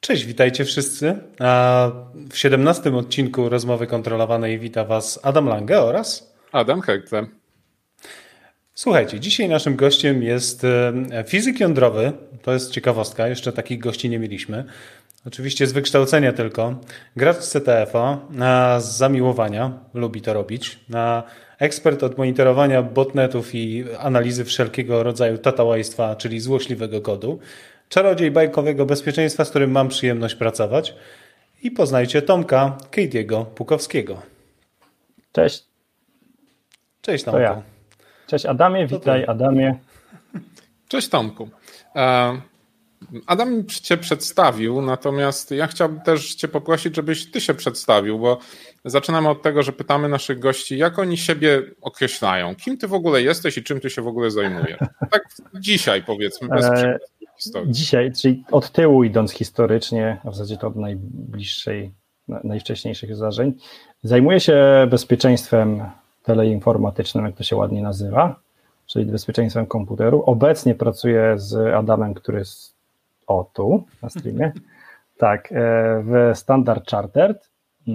Cześć, witajcie wszyscy. W 17 odcinku Rozmowy Kontrolowanej wita Was Adam Lange oraz Adam Hekle. Słuchajcie, dzisiaj naszym gościem jest fizyk jądrowy. To jest ciekawostka, jeszcze takich gości nie mieliśmy. Oczywiście z wykształcenia tylko. Gracz CTF-a, z zamiłowania, lubi to robić. Ekspert od monitorowania botnetów i analizy wszelkiego rodzaju tatałajstwa, czyli złośliwego kodu. Czarodziej bajkowego bezpieczeństwa, z którym mam przyjemność pracować. I poznajcie Tomka Kejdiego Pukowskiego. Cześć. Cześć Tomku. To ja. Cześć Adamie, witaj Adamie. Cześć Tomku. Adam Cię przedstawił, natomiast ja chciałbym też Cię poprosić, żebyś Ty się przedstawił, bo zaczynamy od tego, że pytamy naszych gości, jak oni siebie określają. Kim Ty w ogóle jesteś i czym Ty się w ogóle zajmujesz? Tak dzisiaj powiedzmy, bez historii. Dzisiaj, czyli od tyłu idąc historycznie, a w zasadzie to od najwcześniejszych zdarzeń, zajmuję się bezpieczeństwem teleinformatycznym, jak to się ładnie nazywa, czyli bezpieczeństwem komputeru. Obecnie pracuję z Adamem, który jest tu na streamie, tak, w Standard Chartered.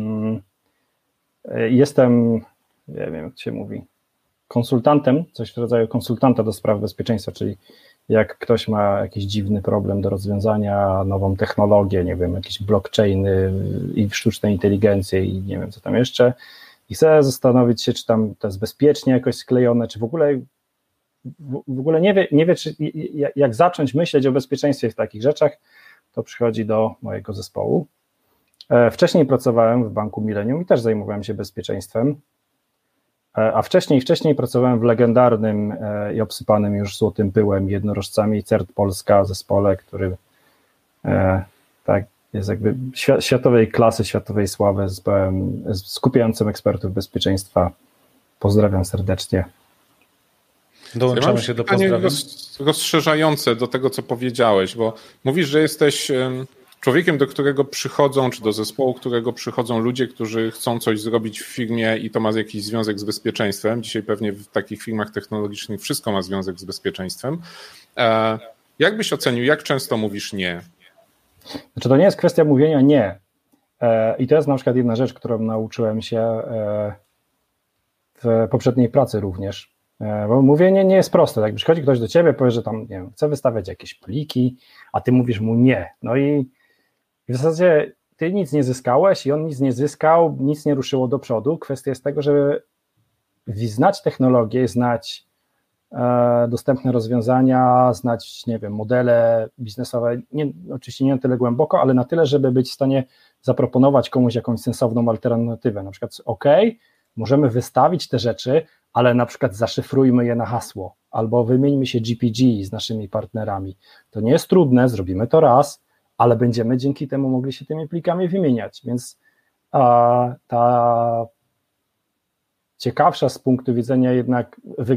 Jestem, nie wiem jak to się mówi, konsultantem, coś w rodzaju konsultanta do spraw bezpieczeństwa, czyli jak ktoś ma jakiś dziwny problem do rozwiązania, nową technologię, nie wiem, jakieś blockchainy i sztuczne inteligencje i nie wiem co tam jeszcze, i chcę zastanowić się, czy tam to jest bezpiecznie jakoś sklejone, czy w ogóle nie wie czy, jak zacząć myśleć o bezpieczeństwie w takich rzeczach, to przychodzi do mojego zespołu. Wcześniej pracowałem w Banku Millennium i też zajmowałem się bezpieczeństwem, a wcześniej pracowałem w legendarnym i obsypanym już złotym pyłem jednorożcami CERT Polska zespole, który tak jest jakby światowej klasy, światowej sławy, zespołem skupiającym ekspertów bezpieczeństwa. Pozdrawiam serdecznie. Dołączamy się do pozdrawień. Rozszerzające do tego, co powiedziałeś, bo mówisz, że jesteś człowiekiem, do którego przychodzą, czy do zespołu, którego przychodzą ludzie, którzy chcą coś zrobić w firmie i to ma jakiś związek z bezpieczeństwem. Dzisiaj pewnie w takich firmach technologicznych wszystko ma związek z bezpieczeństwem. Jak byś ocenił, jak często mówisz nie? Znaczy to nie jest kwestia mówienia nie. I to jest na przykład jedna rzecz, którą nauczyłem się w poprzedniej pracy również. Bo mówienie nie jest proste. Jak przychodzi ktoś do ciebie, powie, że tam nie wiem, chce wystawiać jakieś pliki, a ty mówisz mu nie. No i w zasadzie ty nic nie zyskałeś i on nic nie zyskał, nic nie ruszyło do przodu. Kwestia jest tego, żeby znać technologię, znać dostępne rozwiązania, znać, nie wiem, modele biznesowe, oczywiście nie na tyle głęboko, ale na tyle, żeby być w stanie zaproponować komuś jakąś sensowną alternatywę. Na przykład, możemy wystawić te rzeczy, ale na przykład zaszyfrujmy je na hasło, albo wymieńmy się GPG z naszymi partnerami. To nie jest trudne, zrobimy to raz, ale będziemy dzięki temu mogli się tymi plikami wymieniać, więc ta ciekawsza z punktu widzenia jednak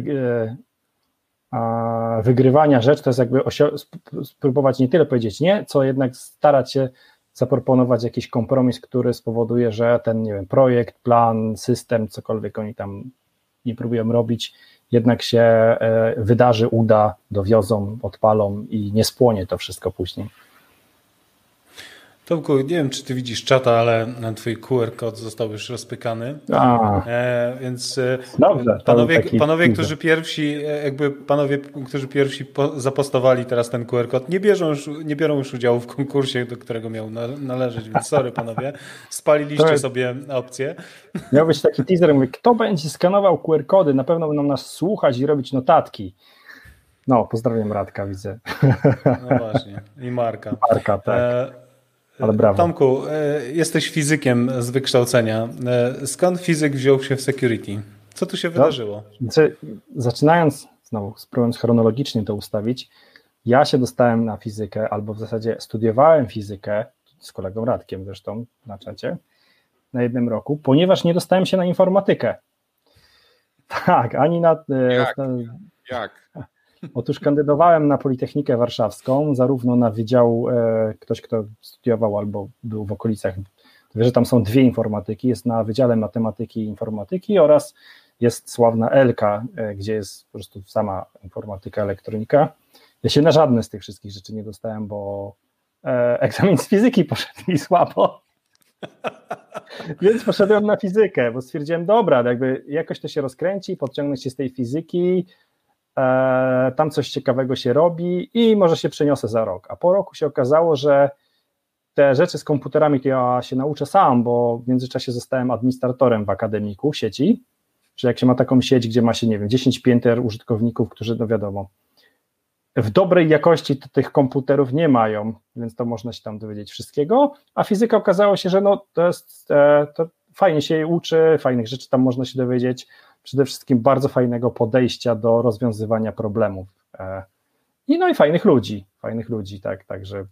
wygrywania rzecz, to jest jakby spróbować nie tyle powiedzieć nie, co jednak starać się zaproponować jakiś kompromis, który spowoduje, że ten, nie wiem, projekt, plan, system, cokolwiek oni tam nie próbują robić, jednak się wydarzy, uda, dowiozą, odpalą i nie spłonie to wszystko później. Tomku, nie wiem, czy ty widzisz czata, ale twój QR kod został już rozpykany. Więc dobrze, panowie, którzy pierwsi zapostowali teraz ten QR kod, nie biorą już udziału w konkursie, do którego miał należeć, więc sorry panowie, spaliliście sobie opcję. Miał być taki teaser, mówię, kto będzie skanował QR kody, na pewno będą nas słuchać i robić notatki. No, pozdrawiam Radka, widzę. No właśnie, i Marka. Marka, tak. Ale brawo. Tomku, jesteś fizykiem z wykształcenia. Skąd fizyk wziął się w security? Co tu się wydarzyło? Zaczynając, znowu spróbując chronologicznie to ustawić, ja się dostałem na fizykę, albo w zasadzie studiowałem fizykę z kolegą Radkiem zresztą na czacie na jednym roku, ponieważ nie dostałem się na informatykę. Tak, ani na... Jak? Otóż kandydowałem na Politechnikę Warszawską, zarówno na wydział, ktoś kto studiował albo był w okolicach, wie, że tam są dwie informatyki, jest na Wydziale Matematyki i Informatyki oraz jest sławna Elka, gdzie jest po prostu sama informatyka, elektronika. Ja się na żadne z tych wszystkich rzeczy nie dostałem, bo egzamin z fizyki poszedł mi słabo, więc poszedłem na fizykę, bo stwierdziłem, dobra, jakby jakoś to się rozkręci, podciągnę się z tej fizyki, tam coś ciekawego się robi i może się przeniosę za rok. A po roku się okazało, że te rzeczy z komputerami to ja się nauczę sam, bo w międzyczasie zostałem administratorem w akademiku sieci, że jak się ma taką sieć, gdzie ma się, nie wiem, 10 pięter użytkowników, którzy, no wiadomo, w dobrej jakości tych komputerów nie mają, więc to można się tam dowiedzieć wszystkiego, a fizyka okazało się, że no to fajnie się jej uczy, fajnych rzeczy tam można się dowiedzieć, przede wszystkim bardzo fajnego podejścia do rozwiązywania problemów i fajnych ludzi, tak, także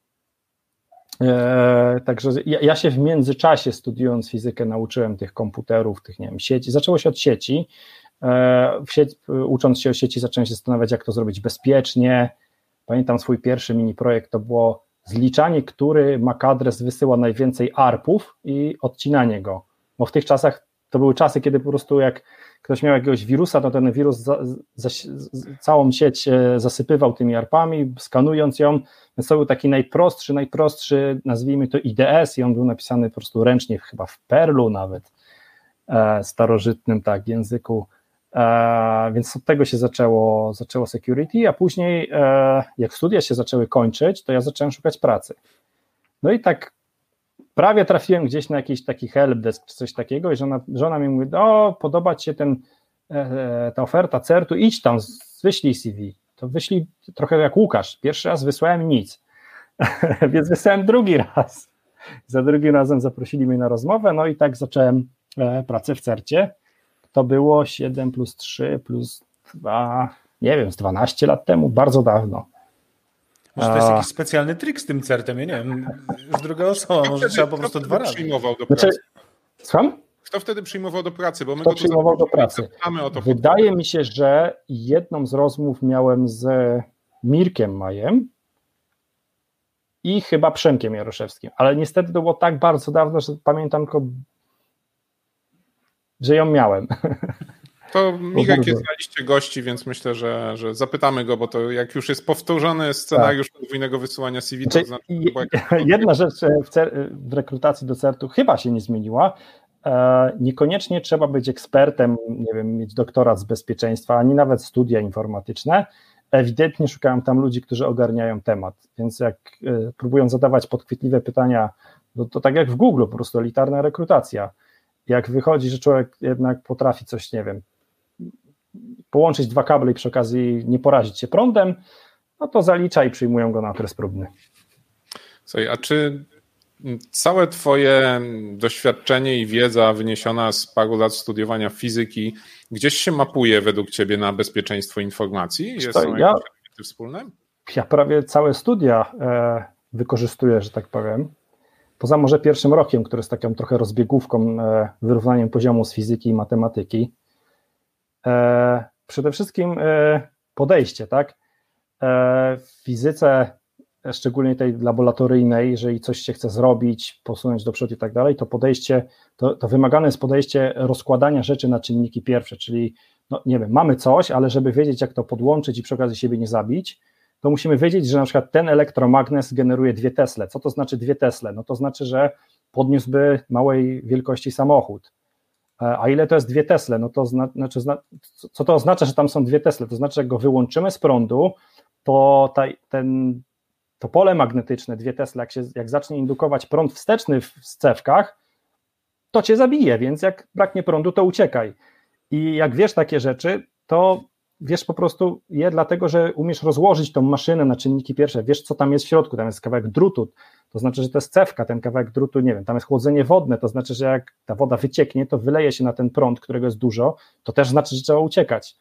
ja się w międzyczasie studiując fizykę nauczyłem tych komputerów, tych, nie wiem, sieci, zaczęło się od sieci, ucząc się o sieci zacząłem się zastanawiać, jak to zrobić bezpiecznie. Pamiętam swój pierwszy mini projekt, to było zliczanie, który MAC adres wysyła najwięcej ARP-ów i odcinanie go, bo w tych czasach to były czasy, kiedy po prostu jak ktoś miał jakiegoś wirusa, to ten wirus całą sieć zasypywał tymi ARP-ami, skanując ją, więc to był taki najprostszy, nazwijmy to IDS i on był napisany po prostu ręcznie, chyba w Perlu nawet, starożytnym języku, więc od tego się zaczęło security, a później jak studia się zaczęły kończyć, to ja zacząłem szukać pracy. No i tak prawie trafiłem gdzieś na jakiś taki helpdesk czy coś takiego i żona mi mówi, podoba ci się ta oferta CERT-u, idź tam, wyślij CV. To wyślij trochę jak Łukasz, pierwszy raz wysłałem nic, więc wysłałem drugi raz. Za drugim razem zaprosili mnie na rozmowę, no i tak zacząłem pracę w CERT-cie. To było 7 plus 3 plus 2, nie wiem, z 12 lat temu, bardzo dawno. Może to jest jakiś specjalny trik z tym CERT-em, ja nie wiem, już druga osoba, może trzeba po prostu 2 razy. Przyjmował do pracy? Słucham? Kto wtedy przyjmował do pracy? Bo my Kto przyjmował do pracy? Wydaje mi się, że jedną z rozmów miałem z Mirkiem Majem i chyba Przemkiem Jaroszewskim, ale niestety to było tak bardzo dawno, że pamiętam tylko, że ją miałem. To Mirek jest na liście gości, więc myślę, że zapytamy go, bo to jak już jest powtórzony scenariusz podwójnego wysyłania CV, to znaczy... Jedna rzecz w rekrutacji do CERT-u chyba się nie zmieniła. Niekoniecznie trzeba być ekspertem, nie wiem, mieć doktorat z bezpieczeństwa, ani nawet studia informatyczne. Ewidentnie szukałem tam ludzi, którzy ogarniają temat, więc jak próbują zadawać podchwytliwe pytania, to tak jak w Google, po prostu elitarna rekrutacja. Jak wychodzi, że człowiek jednak potrafi coś, nie wiem, połączyć 2 kable i przy okazji nie porazić się prądem, no to zalicza i przyjmują go na okres próbny. Słuchaj, a czy całe twoje doświadczenie i wiedza wyniesiona z paru lat studiowania fizyki gdzieś się mapuje według ciebie na bezpieczeństwo informacji? Są jakieś elementy wspólne? Ja prawie całe studia wykorzystuję, że tak powiem. Poza może pierwszym rokiem, który jest taką trochę rozbiegówką, wyrównaniem poziomu z fizyki i matematyki. Przede wszystkim podejście, tak? W fizyce, szczególnie tej laboratoryjnej, jeżeli coś się chce zrobić, posunąć do przodu i tak dalej, to podejście, to wymagane jest podejście rozkładania rzeczy na czynniki pierwsze, czyli no nie wiem, mamy coś, ale żeby wiedzieć, jak to podłączyć i przy okazji siebie nie zabić, to musimy wiedzieć, że na przykład ten elektromagnes generuje 2 Tesle. Co to znaczy 2 Tesle? No to znaczy, że podniósłby małej wielkości samochód. A ile to jest 2 Tesle? No to co to oznacza, że tam są 2 Tesle? To znaczy, że jak go wyłączymy z prądu, to to pole magnetyczne 2 Tesla, jak zacznie indukować prąd wsteczny w cewkach, to cię zabije, więc jak braknie prądu, to uciekaj. I jak wiesz takie rzeczy, to wiesz po prostu dlatego, że umiesz rozłożyć tą maszynę na czynniki pierwsze, wiesz, co tam jest w środku, tam jest kawałek drutu, to znaczy, że to jest cewka, ten kawałek drutu, nie wiem, tam jest chłodzenie wodne, to znaczy, że jak ta woda wycieknie, to wyleje się na ten prąd, którego jest dużo, to też znaczy, że trzeba uciekać.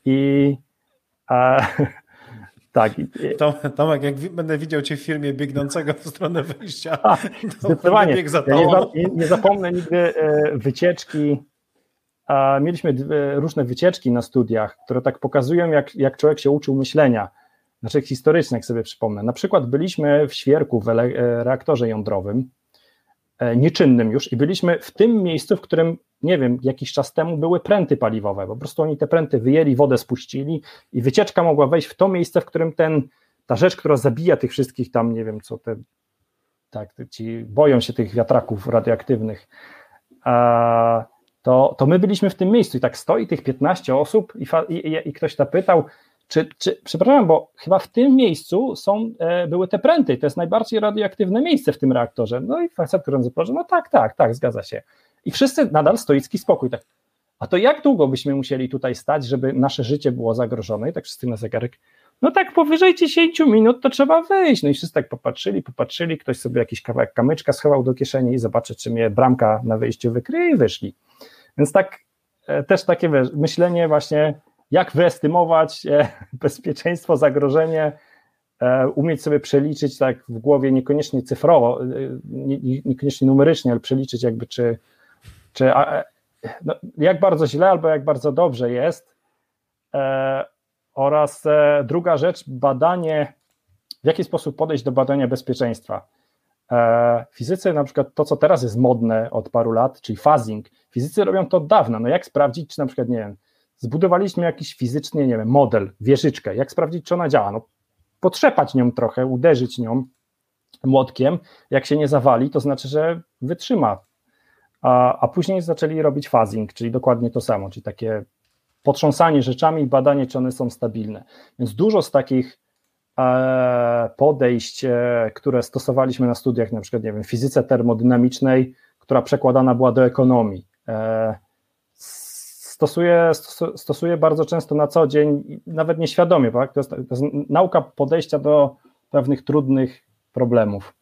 Tak. Tomek, jak będę widział cię w filmie biegnącego w stronę wyjścia, zdecydowanie. Nie zapomnę nigdy wycieczki. Mieliśmy różne wycieczki na studiach, które tak pokazują, jak człowiek się uczył myślenia, znaczy historyczne, jak sobie przypomnę. Na przykład byliśmy w Świerku w reaktorze jądrowym, nieczynnym już, i byliśmy w tym miejscu, w którym, nie wiem, jakiś czas temu były pręty paliwowe. Po prostu oni te pręty wyjęli, wodę spuścili i wycieczka mogła wejść w to miejsce, w którym ten ta rzecz, która zabija tych wszystkich tam, nie wiem co te, tak, ci boją się tych wiatraków radioaktywnych, to my byliśmy w tym miejscu i tak stoi tych 15 osób i ktoś tam pytał, przepraszam, bo chyba w tym miejscu były te pręty, to jest najbardziej radioaktywne miejsce w tym reaktorze. No i facet, który zaprowadził, no tak, zgadza się. I wszyscy nadal stoicki spokój, tak. A to jak długo byśmy musieli tutaj stać, żeby nasze życie było zagrożone? I tak wszyscy na zegarek, no tak powyżej 10 minut to trzeba wyjść. No i wszyscy tak popatrzyli, ktoś sobie jakiś kawałek kamyczka schował do kieszeni i zobaczy, czy mnie bramka na wyjściu wykryje i wyszli. Więc tak, też takie myślenie właśnie, jak wyestymować bezpieczeństwo, zagrożenie, umieć sobie przeliczyć tak w głowie, niekoniecznie cyfrowo, niekoniecznie numerycznie, ale przeliczyć jakby no, jak bardzo źle albo jak bardzo dobrze jest. Oraz druga rzecz, badanie, w jaki sposób podejść do badania bezpieczeństwa. Fizycy, na przykład to, co teraz jest modne od paru lat, czyli phasing, fizycy robią to od dawna. No jak sprawdzić, czy na przykład, nie wiem, zbudowaliśmy jakiś fizycznie, nie wiem, model, wieżyczkę, jak sprawdzić, czy ona działa? No potrzepać nią trochę, uderzyć nią młotkiem, jak się nie zawali, to znaczy, że wytrzyma. A później zaczęli robić phasing, czyli dokładnie to samo, czyli takie potrząsanie rzeczami i badanie, czy one są stabilne. Więc dużo z takich podejść, które stosowaliśmy na studiach, na przykład, nie wiem, fizyce termodynamicznej, która przekładana była do ekonomii, stosuję bardzo często na co dzień, nawet nieświadomie, tak? To jest nauka podejścia do pewnych trudnych problemów.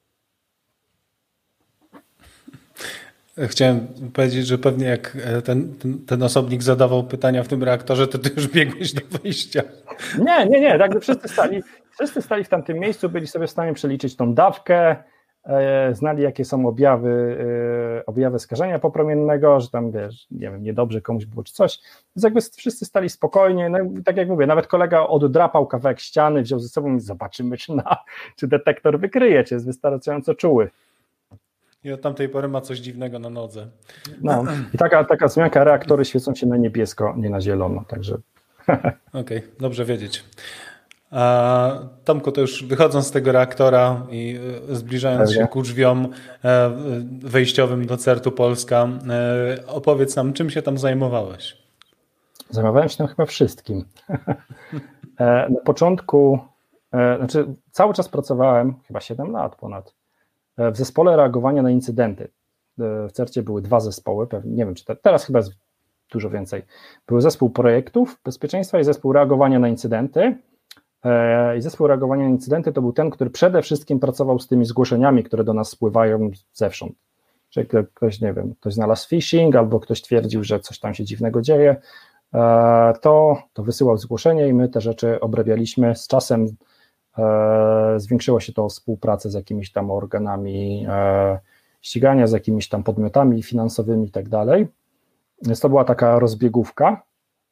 Chciałem powiedzieć, że pewnie jak ten osobnik zadawał pytania w tym reaktorze, to ty już biegłeś do wyjścia. Nie, tak wszyscy stali w tamtym miejscu, byli sobie w stanie przeliczyć tą dawkę, znali jakie są objawy skażenia popromiennego, że tam, wiesz, nie wiem, niedobrze komuś było czy coś, więc jakby wszyscy stali spokojnie, no tak jak mówię, nawet kolega oddrapał kawałek ściany, wziął ze sobą i zobaczymy, czy detektor wykryje, czy jest wystarczająco czuły. I od tamtej pory ma coś dziwnego na nodze. No i taka wzmianka, reaktory świecą się na niebiesko, nie na zielono, także... Okej, dobrze wiedzieć. Tomku, to już wychodząc z tego reaktora i zbliżając się ku drzwiom wejściowym do CERT-u Polska, opowiedz nam, czym się tam zajmowałeś? Zajmowałem się tam chyba wszystkim. Na początku, znaczy cały czas pracowałem, chyba 7 lat ponad, w zespole reagowania na incydenty. W CERT-cie były 2 zespoły, pewnie, nie wiem, czy teraz chyba jest dużo więcej. Był zespół projektów bezpieczeństwa i zespół reagowania na incydenty. I zespół reagowania na incydenty to był ten, który przede wszystkim pracował z tymi zgłoszeniami, które do nas spływają zewsząd. Czyli ktoś, nie wiem, ktoś znalazł phishing albo ktoś twierdził, że coś tam się dziwnego dzieje, to wysyłał zgłoszenie i my te rzeczy obrabialiśmy. Z czasem zwiększyło się to współpracę z jakimiś tam organami ścigania, z jakimiś tam podmiotami finansowymi i tak dalej. Więc to była taka rozbiegówka.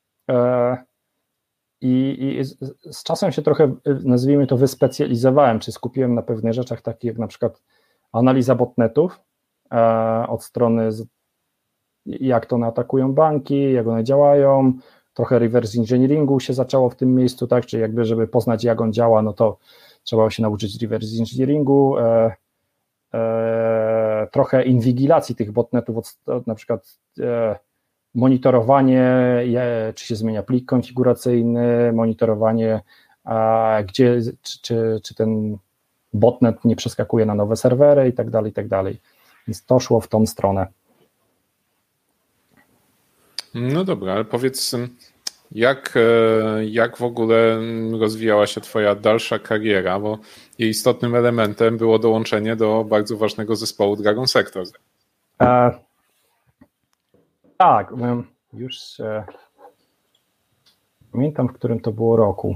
I z czasem się trochę, nazwijmy to, wyspecjalizowałem, czy skupiłem na pewnych rzeczach, takich jak na przykład analiza botnetów od strony, jak to one atakują banki, jak one działają, trochę reverse engineeringu się zaczęło w tym miejscu, tak, czyli jakby, żeby poznać, jak on działa, no to trzeba się nauczyć reverse engineeringu, trochę inwigilacji tych botnetów, na przykład monitorowanie, czy się zmienia plik konfiguracyjny, monitorowanie, czy ten botnet nie przeskakuje na nowe serwery i tak dalej. Więc to szło w tą stronę. No dobra, ale powiedz, jak w ogóle rozwijała się twoja dalsza kariera, bo jej istotnym elementem było dołączenie do bardzo ważnego zespołu Dragon Sector. Tak, już pamiętam, w którym to było roku.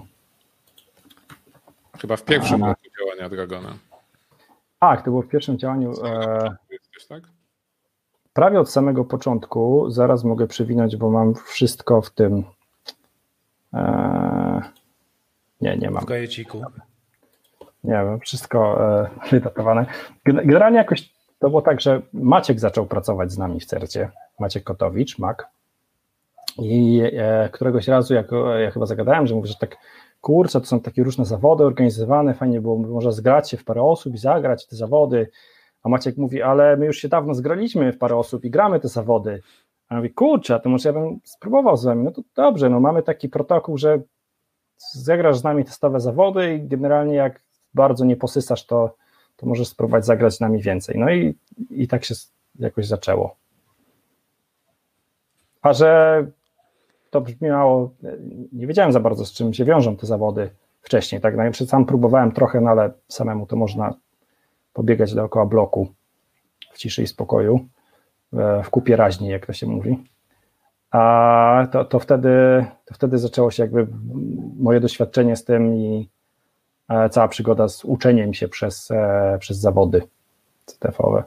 Chyba w pierwszym roku działania Dragona. Tak, to było w pierwszym działaniu. Tak? Prawie od samego początku, zaraz mogę przewinąć, bo mam wszystko w tym. Nie mam. W gajeciku. Nie wiem, wszystko wydatowane. Generalnie jakoś to było tak, że Maciek zaczął pracować z nami w CERT-cie. Maciek Kotowicz, Mac. I któregoś razu, jak ja chyba zagadałem, że mówię, że tak kurczę, to są takie różne zawody organizowane, fajnie było, można zgrać się w parę osób i zagrać te zawody, a Maciek mówi, ale my już się dawno zgraliśmy w parę osób i gramy te zawody, a ja mówię, kurczę, to może ja bym spróbował z wami, no to dobrze, no mamy taki protokół, że zagrasz z nami testowe zawody i generalnie jak bardzo nie posysasz, to możesz spróbować zagrać z nami więcej, no i tak się jakoś zaczęło. A że to brzmiało, nie wiedziałem za bardzo, z czym się wiążą te zawody wcześniej, tak, najpierw sam próbowałem trochę, no ale samemu to można pobiegać dookoła bloku w ciszy i spokoju, w kupie raźniej, jak to się mówi, a to wtedy zaczęło się jakby moje doświadczenie z tym i cała przygoda z uczeniem się przez zawody CTF-owe.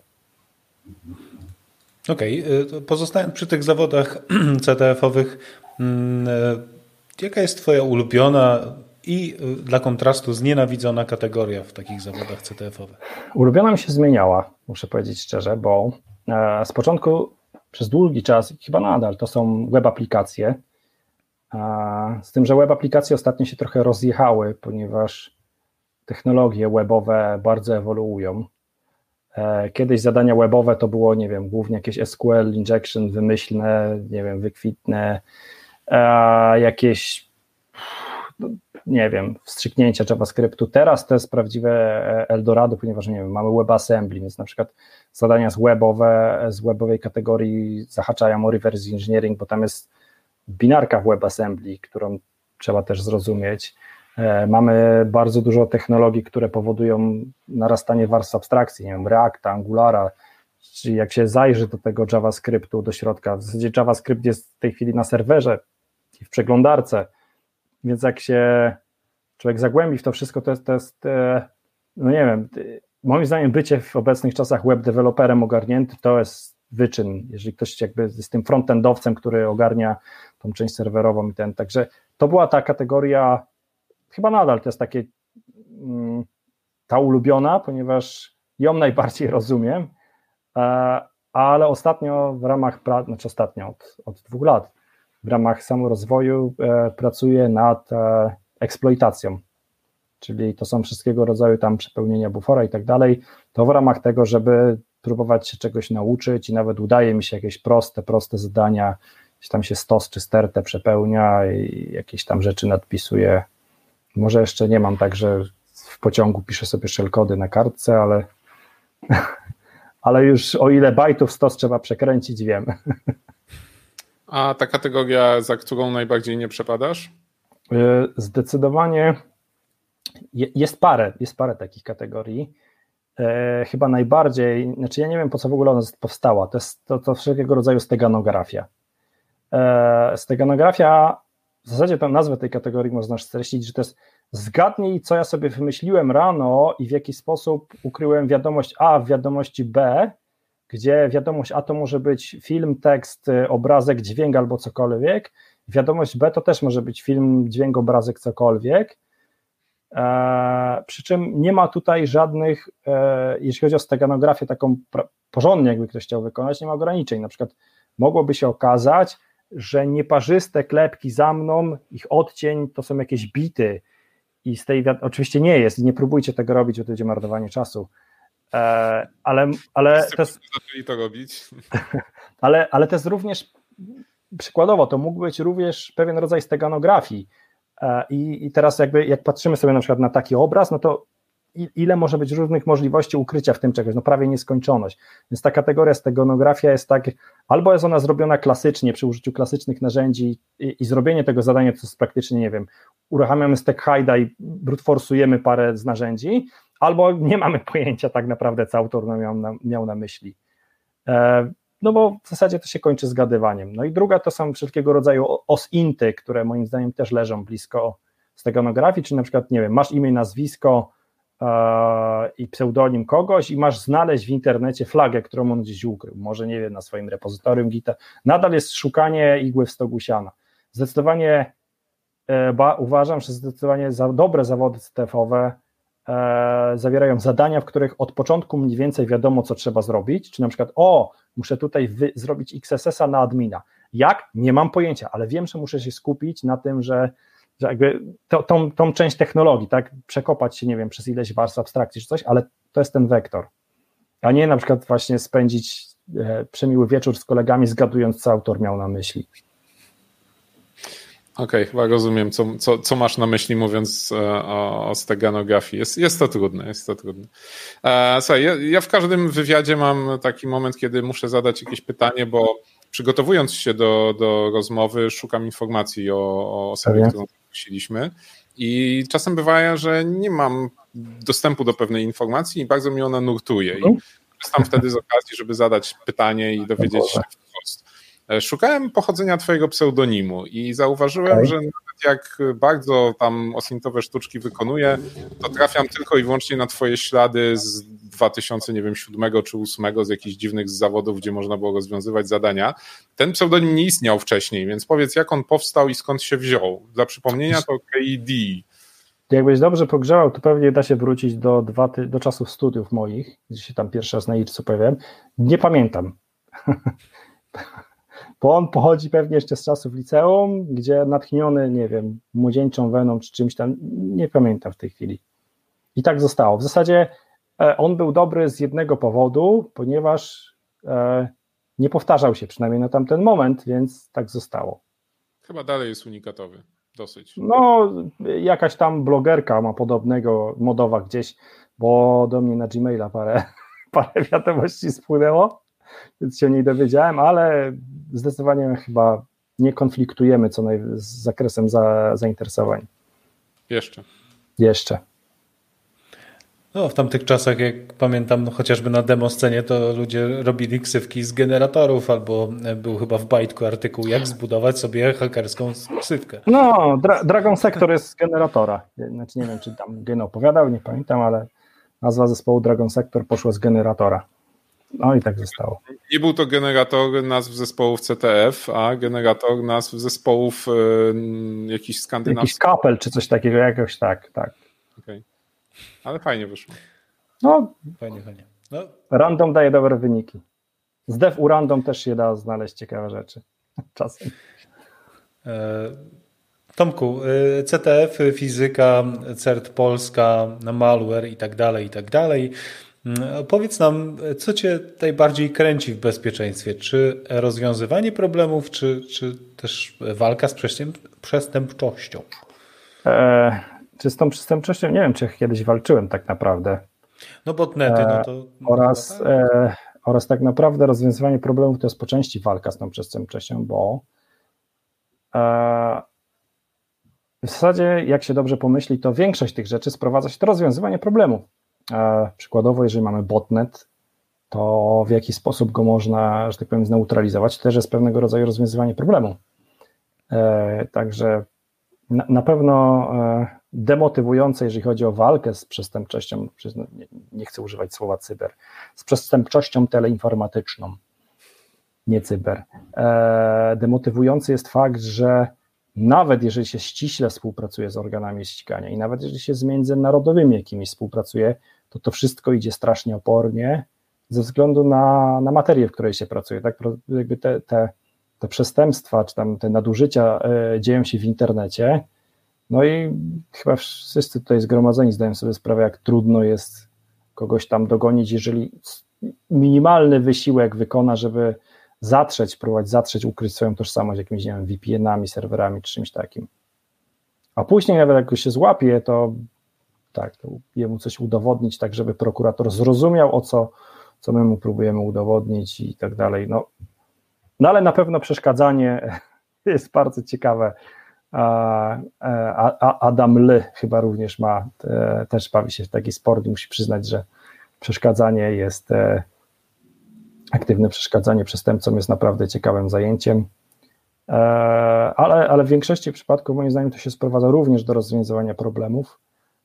Okej, pozostając przy tych zawodach CTF-owych, jaka jest twoja ulubiona i dla kontrastu znienawidzona kategoria w takich zawodach CTF-owych? Ulubiona mi się zmieniała, muszę powiedzieć szczerze, bo z początku przez długi czas, chyba nadal, to są web aplikacje, z tym, że web aplikacje ostatnio się trochę rozjechały, ponieważ technologie webowe bardzo ewoluują. Kiedyś zadania webowe to było, nie wiem, głównie jakieś SQL injection wymyślne, nie wiem, wykwitne, jakieś, nie wiem, wstrzyknięcia JavaScriptu. Teraz to jest prawdziwe Eldorado, ponieważ, nie wiem, mamy WebAssembly, więc na przykład zadania z webowej kategorii zahaczają o reverse engineering, bo tam jest binarka w WebAssembly, którą trzeba też zrozumieć. Mamy bardzo dużo technologii, które powodują narastanie warstw abstrakcji, nie wiem, Reacta, Angulara, czyli jak się zajrzy do tego JavaScriptu do środka, w zasadzie JavaScript jest w tej chwili na serwerze i w przeglądarce, więc jak się człowiek zagłębi w to wszystko, to jest no nie wiem, moim zdaniem bycie w obecnych czasach web deweloperem ogarnięty to jest wyczyn, jeżeli ktoś jakby jest tym frontendowcem, który ogarnia tą część serwerową i także to była ta kategoria, chyba nadal to jest takie ta ulubiona, ponieważ ją najbardziej rozumiem, ale ostatnio w ramach, od 2 lat, w ramach samorozwoju pracuję nad eksploitacją, czyli to są wszystkiego rodzaju tam przepełnienia bufora i tak dalej, to w ramach tego, żeby próbować się czegoś nauczyć i nawet udaje mi się jakieś proste zadania, gdzieś tam się stos czy stertę przepełnia i jakieś tam rzeczy nadpisuje. Może jeszcze nie mam tak, że w pociągu piszę sobie shellcody na kartce, ale już o ile bajtów stos trzeba przekręcić, wiem. A ta kategoria, za którą najbardziej nie przepadasz? Zdecydowanie jest parę takich kategorii. Chyba najbardziej, znaczy ja nie wiem, po co w ogóle ona powstała, to wszelkiego rodzaju steganografia. Steganografia, w zasadzie tę nazwę tej kategorii można streścić, że to jest zgadnij, co ja sobie wymyśliłem rano i w jaki sposób ukryłem wiadomość A w wiadomości B, gdzie wiadomość A to może być film, tekst, obrazek, dźwięk albo cokolwiek, wiadomość B to też może być film, dźwięk, obrazek, cokolwiek, przy czym nie ma tutaj żadnych, jeśli chodzi o steganografię taką porządnie, jakby ktoś chciał wykonać, nie ma ograniczeń, na przykład mogłoby się okazać, że nieparzyste klepki za mną, ich odcień to są jakieś bity i z tej, oczywiście nie jest i nie próbujcie tego robić, bo to będzie marnowanie czasu, ale to jest, zaczęli to robić. ale to jest również, przykładowo, to mógł być również pewien rodzaj steganografii i teraz jakby jak patrzymy sobie na przykład na taki obraz, no to ile może być różnych możliwości ukrycia w tym czegoś, no prawie nieskończoność, więc ta kategoria steganografia jest tak, albo jest ona zrobiona klasycznie przy użyciu klasycznych narzędzi i zrobienie tego zadania to jest praktycznie, nie wiem, uruchamiamy stack hide'a i brute force'ujemy parę z narzędzi, albo nie mamy pojęcia tak naprawdę, co autor miał na myśli, no bo w zasadzie to się kończy zgadywaniem. No i druga to są wszelkiego rodzaju osinty, które moim zdaniem też leżą blisko steganografii, czyli na przykład, nie wiem, masz imię, nazwisko i pseudonim kogoś i masz znaleźć w internecie flagę, którą on gdzieś ukrył, może, nie wiem, na swoim repozytorium Gita. Nadal jest szukanie igły w stogu siana. Zdecydowanie uważam, że zdecydowanie dobre zawody CTF-owe zawierają zadania, w których od początku mniej więcej wiadomo, co trzeba zrobić, czy na przykład, muszę tutaj zrobić XSS-a na admina. Jak? Nie mam pojęcia, ale wiem, że muszę się skupić na tym, że że jakby tą część technologii, tak, przekopać się, nie wiem, przez ileś warstw abstrakcji czy coś, ale to jest ten wektor, a nie na przykład właśnie spędzić przemiły wieczór z kolegami, zgadując, co autor miał na myśli. Okej, chyba rozumiem, co masz na myśli, mówiąc o steganografii. Jest to trudne, jest to trudne. Słuchaj, ja w każdym wywiadzie mam taki moment, kiedy muszę zadać jakieś pytanie, bo przygotowując się do rozmowy, szukam informacji o osobie, którą zaprosiliśmy i czasem bywa, że nie mam dostępu do pewnej informacji i bardzo mi ona nurtuje i korzystam wtedy z okazji, żeby zadać pytanie i dowiedzieć się wprost. Szukałem pochodzenia twojego pseudonimu i zauważyłem, że nawet jak bardzo tam osintowe sztuczki wykonuję, to trafiam tylko i wyłącznie na twoje ślady z 2007 czy 2008, z jakichś dziwnych zawodów, gdzie można było rozwiązywać zadania. Ten pseudonim nie istniał wcześniej, więc powiedz, jak on powstał i skąd się wziął. Dla przypomnienia to KD. Jakbyś dobrze pogrzebał, to pewnie da się wrócić do czasów studiów moich, gdzie się tam pierwszy raz na IRC-u pojawiłem. Nie pamiętam. Bo on pochodzi pewnie jeszcze z czasów liceum, gdzie natchniony, nie wiem, młodzieńczą weną czy czymś tam, nie pamiętam w tej chwili. I tak zostało. W zasadzie on był dobry z jednego powodu, ponieważ nie powtarzał się, przynajmniej na tamten moment, więc tak zostało. Chyba dalej jest unikatowy, dosyć. No, jakaś tam blogerka ma podobnego, modowa gdzieś, bo do mnie na Gmaila parę wiadomości spłynęło, więc się o niej dowiedziałem, ale zdecydowanie chyba nie konfliktujemy z zakresem zainteresowań. Jeszcze. No, w tamtych czasach, jak pamiętam, no, chociażby na demo scenie, to ludzie robili ksywki z generatorów, albo był chyba w Bajtku artykuł, jak zbudować sobie hakerską ksywkę. No, Dragon Sector jest z generatora. Znaczy nie wiem, czy tam Gen opowiadał, nie pamiętam, ale nazwa zespołu Dragon Sector poszła z generatora. No i tak zostało. Nie był to generator nazw zespołów CTF, a generator nazw zespołów jakichś skandynawskich. Jakiś kapel czy coś takiego, jakoś tak. Okay. Ale fajnie wyszło. No, fajnie. No. Random daje dobre wyniki. Z dev u random też się da znaleźć ciekawe rzeczy. Czasem. Tomku, CTF, fizyka, CERT Polska, malware i tak dalej. Powiedz nam, co cię najbardziej kręci w bezpieczeństwie? Czy rozwiązywanie problemów, czy też walka z przestępczością? Czy z tą przestępczością? Nie wiem, czy kiedyś walczyłem tak naprawdę. No botnety, no to... Oraz tak naprawdę rozwiązywanie problemów to jest po części walka z tą przestępczością, bo w zasadzie, jak się dobrze pomyśli, to większość tych rzeczy sprowadza się do rozwiązywania problemów. Przykładowo, jeżeli mamy botnet, to w jaki sposób go można, że tak powiem, zneutralizować, to też jest pewnego rodzaju rozwiązywanie problemu. Także na pewno demotywujące, jeżeli chodzi o walkę z przestępczością, nie chcę używać słowa cyber, z przestępczością teleinformatyczną, nie cyber. Demotywujący jest fakt, że nawet jeżeli się ściśle współpracuje z organami ścigania i nawet jeżeli się z międzynarodowymi jakimiś współpracuje, to wszystko idzie strasznie opornie ze względu na materię, w której się pracuje. Tak? Jakby te przestępstwa, czy tam te nadużycia dzieją się w internecie, no i chyba wszyscy tutaj zgromadzeni zdają sobie sprawę, jak trudno jest kogoś tam dogonić, jeżeli minimalny wysiłek wykona, żeby próbować zatrzeć, ukryć swoją tożsamość jakimiś, nie wiem, VPN-ami, serwerami czy czymś takim. A później nawet jak go się złapie, to tak, to jemu coś udowodnić, tak żeby prokurator zrozumiał, co my mu próbujemy udowodnić i tak dalej. No ale na pewno przeszkadzanie jest bardzo ciekawe. Adam L. chyba również też bawi się w taki sport i musi przyznać, że przeszkadzanie jest, aktywne przeszkadzanie przestępcom jest naprawdę ciekawym zajęciem, ale w większości przypadków moim zdaniem to się sprowadza również do rozwiązywania problemów.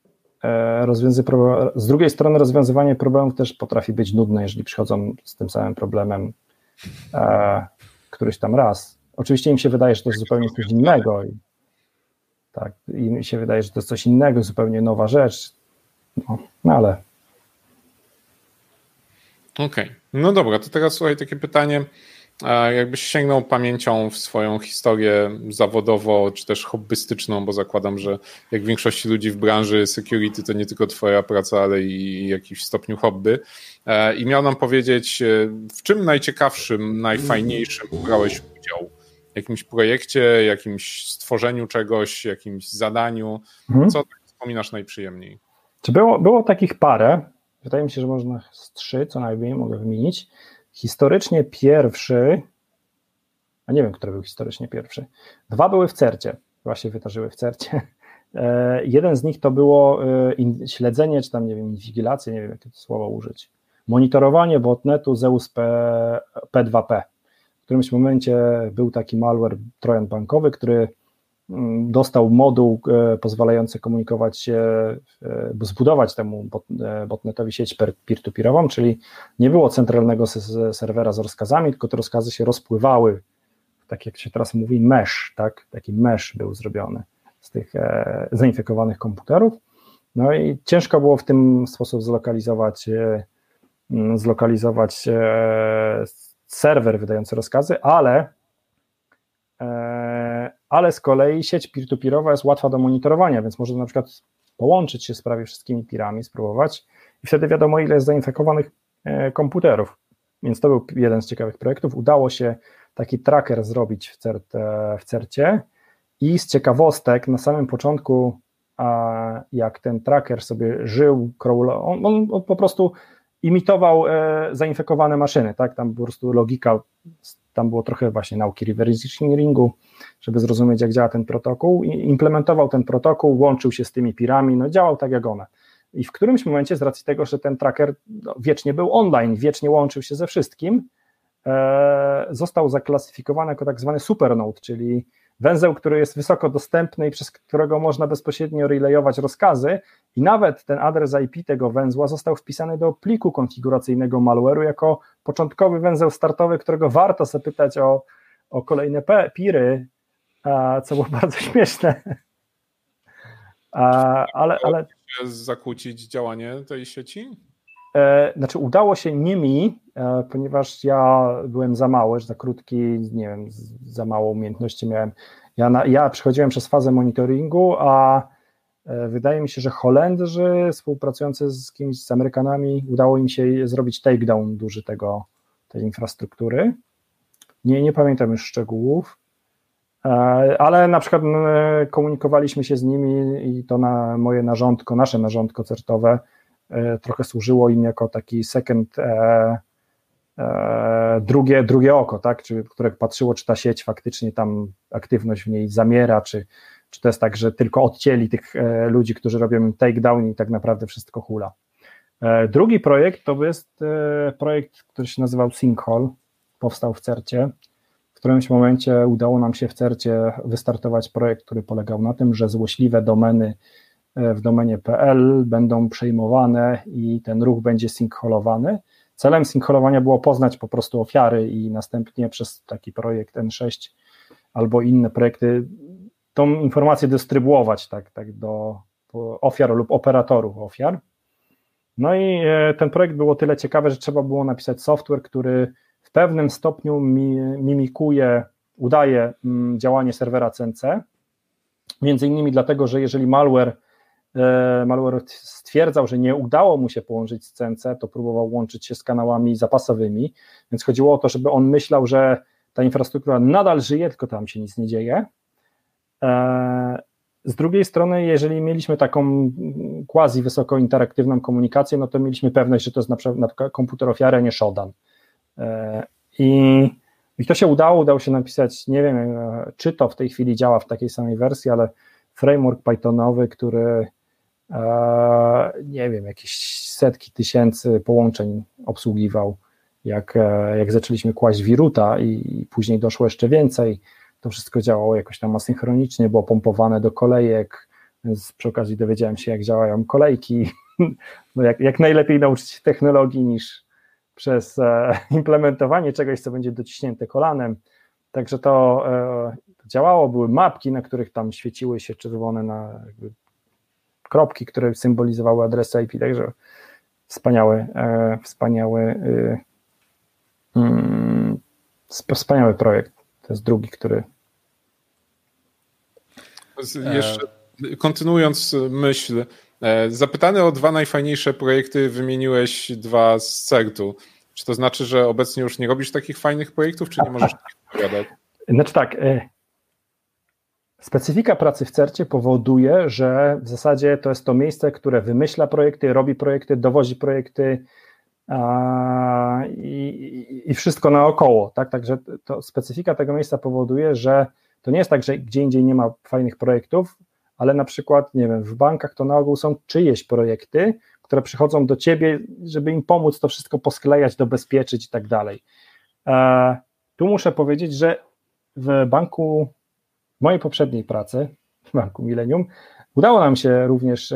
Z drugiej strony rozwiązywanie problemów też potrafi być nudne, jeżeli przychodzą z tym samym problemem któryś tam raz. Oczywiście im się wydaje, że to jest zupełnie coś innego i mi się wydaje, że to jest coś innego, zupełnie nowa rzecz, no ale... Okej. No dobra, to teraz słuchaj, takie pytanie, jakbyś sięgnął pamięcią w swoją historię zawodowo, czy też hobbystyczną, bo zakładam, że jak większości ludzi w branży security to nie tylko twoja praca, ale i jakiś stopniu hobby. I miał nam powiedzieć, w czym najciekawszym, najfajniejszym brałeś udział? W jakimś projekcie, jakimś stworzeniu czegoś, jakimś zadaniu? Co wspominasz najprzyjemniej? Czy było takich parę? Wydaje mi się, że można z 3 co najmniej mogę wymienić. Historycznie pierwszy, a nie wiem, który był historycznie pierwszy. 2 były w CERT-cie, właśnie wydarzyły w CERT-cie. Jeden z nich to było śledzenie, czy tam, nie wiem, inwigilacja, nie wiem, jakie to słowo użyć. Monitorowanie botnetu Zeus P2P. W którymś momencie był taki malware trojan bankowy, który dostał moduł pozwalający komunikować się, zbudować temu botnetowi sieć peer-to-peerową, czyli nie było centralnego serwera z rozkazami, tylko te rozkazy się rozpływały, tak jak się teraz mówi, mesh, tak? Taki mesh był zrobiony z tych zainfekowanych komputerów. No i ciężko było w tym sposób zlokalizować serwer wydający rozkazy, ale z kolei sieć peer-to-peerowa jest łatwa do monitorowania, więc można na przykład połączyć się z prawie wszystkimi peerami, spróbować i wtedy wiadomo, ile jest zainfekowanych komputerów. Więc to był jeden z ciekawych projektów. Udało się taki tracker zrobić w CERT-cie i z ciekawostek na samym początku, jak ten tracker sobie żył, on po prostu imitował zainfekowane maszyny, tak? Tam po prostu logika, tam było trochę właśnie nauki reverse engineeringu, żeby zrozumieć, jak działa ten protokół, i implementował ten protokół, łączył się z tymi peerami, no działał tak jak one. I w którymś momencie, z racji tego, że ten tracker wiecznie był online, wiecznie łączył się ze wszystkim, został zaklasyfikowany jako tak zwany supernode, czyli węzeł, który jest wysoko dostępny i przez którego można bezpośrednio relayować rozkazy, i nawet ten adres IP tego węzła został wpisany do pliku konfiguracyjnego malware'u jako początkowy węzeł startowy, którego warto zapytać o kolejne peery, co było bardzo śmieszne. Ale zakłócić działanie tej sieci? Znaczy udało się nie mi, ponieważ ja byłem za mały, za krótki, nie wiem, za mało umiejętności miałem. Ja przechodziłem przez fazę monitoringu, a wydaje mi się, że Holendrzy współpracujący z kimś, z Amerykanami, udało im się zrobić takedown duży tej infrastruktury. Nie pamiętam już szczegółów, ale na przykład komunikowaliśmy się z nimi i to nasze narządko CERT-owe trochę służyło im jako taki drugie oko, tak? Które patrzyło, czy ta sieć faktycznie tam aktywność w niej zamiera, czy to jest tak, że tylko odcięli tych ludzi, którzy robią im takedown i tak naprawdę wszystko hula. Drugi projekt to jest projekt, który się nazywał Sinkhole, powstał w CERT-cie. W którymś momencie udało nam się w CERT-cie wystartować projekt, który polegał na tym, że złośliwe domeny w domenie PL będą przejmowane i ten ruch będzie sinkholowany. Celem sinkholowania było poznać po prostu ofiary i następnie przez taki projekt N6 albo inne projekty tą informację dystrybuować tak do ofiar lub operatorów ofiar. No i ten projekt był o tyle ciekawy, że trzeba było napisać software, który w pewnym stopniu udaje działanie serwera CNC, między innymi dlatego, że jeżeli malware stwierdzał, że nie udało mu się połączyć z CNC, to próbował łączyć się z kanałami zapasowymi, więc chodziło o to, żeby on myślał, że ta infrastruktura nadal żyje, tylko tam się nic nie dzieje. Z drugiej strony, jeżeli mieliśmy taką quasi wysoko interaktywną komunikację, no to mieliśmy pewność, że to jest na przykład komputer ofiary, a nie Shodan. I to się udało się napisać, nie wiem, czy to w tej chwili działa w takiej samej wersji, ale framework Pythonowy, który nie wiem, jakieś setki tysięcy połączeń obsługiwał, jak zaczęliśmy kłaść wiruta i później doszło jeszcze więcej, to wszystko działało jakoś tam asynchronicznie, było pompowane do kolejek, więc przy okazji dowiedziałem się, jak działają kolejki, no jak najlepiej nauczyć się technologii niż przez implementowanie czegoś, co będzie dociśnięte kolanem. Także to działało, były mapki, na których tam świeciły się czerwone kropki, które symbolizowały adresy IP, także Wspaniały projekt. To jest drugi, który... Jeszcze kontynuując myśl, zapytany o 2 najfajniejsze projekty, wymieniłeś 2 z CERT-u. Czy to znaczy, że obecnie już nie robisz takich fajnych projektów, czy nie możesz takich opowiadać? Znaczy tak, specyfika pracy w CERT-cie powoduje, że w zasadzie to jest to miejsce, które wymyśla projekty, robi projekty, dowozi projekty i wszystko naokoło. Tak? Także to specyfika tego miejsca powoduje, że to nie jest tak, że gdzie indziej nie ma fajnych projektów, ale na przykład, nie wiem, w bankach to na ogół są czyjeś projekty, które przychodzą do ciebie, żeby im pomóc to wszystko posklejać, dobezpieczyć i tak dalej. Tu muszę powiedzieć, że w banku, w mojej poprzedniej pracy, w Banku Millennium, udało nam się również,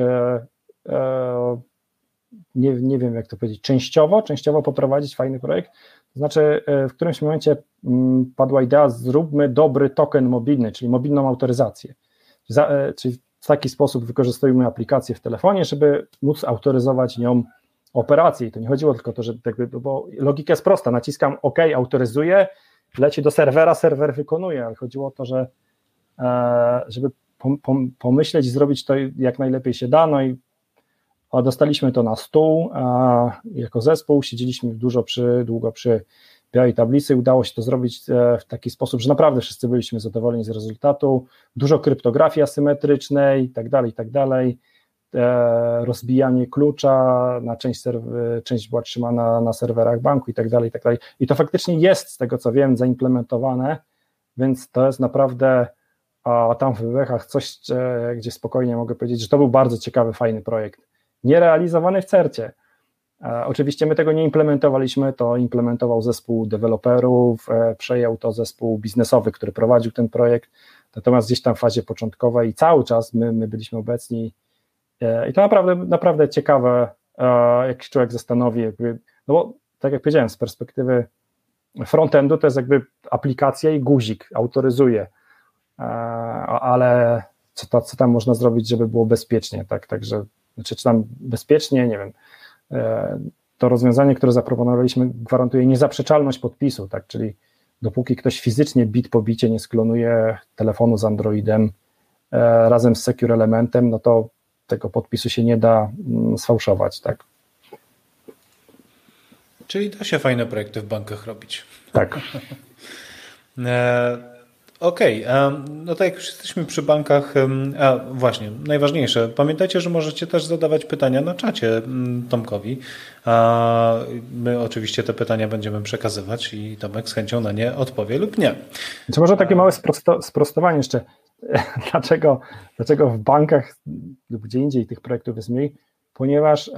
nie wiem jak to powiedzieć, częściowo poprowadzić fajny projekt. To znaczy w którymś momencie padła idea, zróbmy dobry token mobilny, czyli mobilną autoryzację. Czyli w taki sposób wykorzystujemy aplikację w telefonie, żeby móc autoryzować nią operację. I to nie chodziło tylko o to, że bo logika jest prosta, naciskam OK, autoryzuję, leci do serwera, serwer wykonuje, ale chodziło o to, że żeby pomyśleć i zrobić to jak najlepiej się da, no i dostaliśmy to na stół, jako zespół siedzieliśmy długo przy białej tablicy, udało się to zrobić w taki sposób, że naprawdę wszyscy byliśmy zadowoleni z rezultatu, dużo kryptografii asymetrycznej i tak dalej, rozbijanie klucza na część była trzymana na serwerach banku i tak dalej. I to faktycznie jest, z tego co wiem, zaimplementowane, więc to jest naprawdę tam w Webechach coś, gdzie spokojnie mogę powiedzieć, że to był bardzo ciekawy, fajny projekt, nierealizowany w CERT-cie. Oczywiście my tego nie implementowaliśmy, to implementował zespół deweloperów, przejął to zespół biznesowy, który prowadził ten projekt, natomiast gdzieś tam w fazie początkowej cały czas my byliśmy obecni i to naprawdę ciekawe, jak się człowiek zastanowi, no bo tak jak powiedziałem, z perspektywy frontendu to jest jakby aplikacja i guzik, autoryzuje, ale co tam można zrobić, żeby było bezpiecznie, tak, także, czy tam bezpiecznie, nie wiem, to rozwiązanie, które zaproponowaliśmy, gwarantuje niezaprzeczalność podpisu, tak, czyli dopóki ktoś fizycznie bit po bicie nie sklonuje telefonu z Androidem razem z Secure Elementem, no to tego podpisu się nie da sfałszować, tak. Czyli da się fajne projekty w bankach robić. Tak. Okej, no to jak już jesteśmy przy bankach, właśnie, najważniejsze, pamiętajcie, że możecie też zadawać pytania na czacie Tomkowi. My oczywiście te pytania będziemy przekazywać i Tomek z chęcią na nie odpowie lub nie. Czy może takie małe sprostowanie jeszcze, dlaczego w bankach lub gdzie indziej tych projektów jest mniej? Ponieważ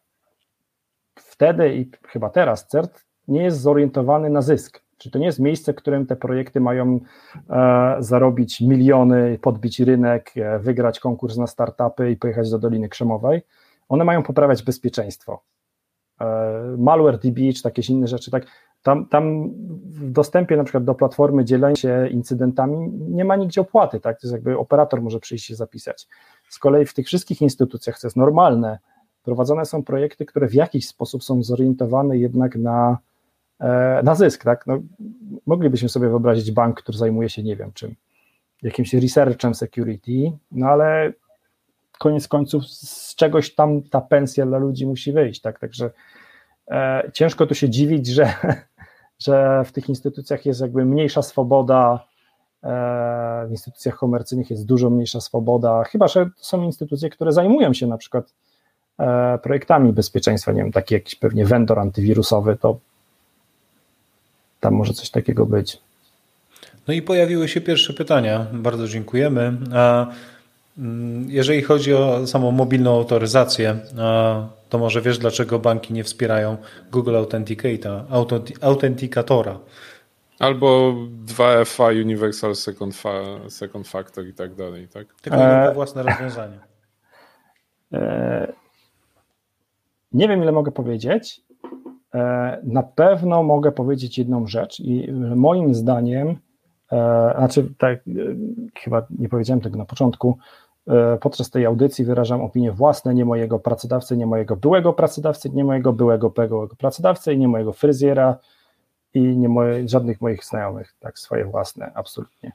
wtedy i chyba teraz CERT nie jest zorientowany na zysk. Czyli to nie jest miejsce, w którym te projekty mają zarobić miliony, podbić rynek, wygrać konkurs na startupy i pojechać do Doliny Krzemowej. One mają poprawiać bezpieczeństwo. MalwareDB czy jakieś inne rzeczy, tak, tam w dostępie na przykład do platformy dzielenia się incydentami nie ma nigdzie opłaty, tak, to jest jakby operator może przyjść się zapisać. Z kolei w tych wszystkich instytucjach, co jest normalne, prowadzone są projekty, które w jakiś sposób są zorientowane jednak na zysk, tak? No, moglibyśmy sobie wyobrazić bank, który zajmuje się, nie wiem czym, jakimś researchem security, no ale koniec końców z czegoś tam ta pensja dla ludzi musi wyjść, tak? Także ciężko tu się dziwić, że w tych instytucjach jest jakby mniejsza swoboda, w instytucjach komercyjnych jest dużo mniejsza swoboda, chyba że to są instytucje, które zajmują się na przykład projektami bezpieczeństwa, nie wiem, taki jakiś pewnie vendor antywirusowy, to tam może coś takiego być. No i pojawiły się pierwsze pytania. Bardzo dziękujemy. Jeżeli chodzi o samą mobilną autoryzację, to może wiesz, dlaczego banki nie wspierają Google Authenticatora? Albo 2FA, Universal Second Factor i tak dalej, tak? Tylko jedno własne rozwiązanie. Nie wiem, ile mogę powiedzieć. Na pewno mogę powiedzieć jedną rzecz i moim zdaniem, znaczy tak, chyba nie powiedziałem tego na początku, podczas tej audycji wyrażam opinie własne, nie mojego pracodawcy, nie mojego byłego pracodawcy, nie mojego byłego pracodawcy i nie mojego fryzjera, i nie żadnych moich znajomych, tak swoje własne, absolutnie.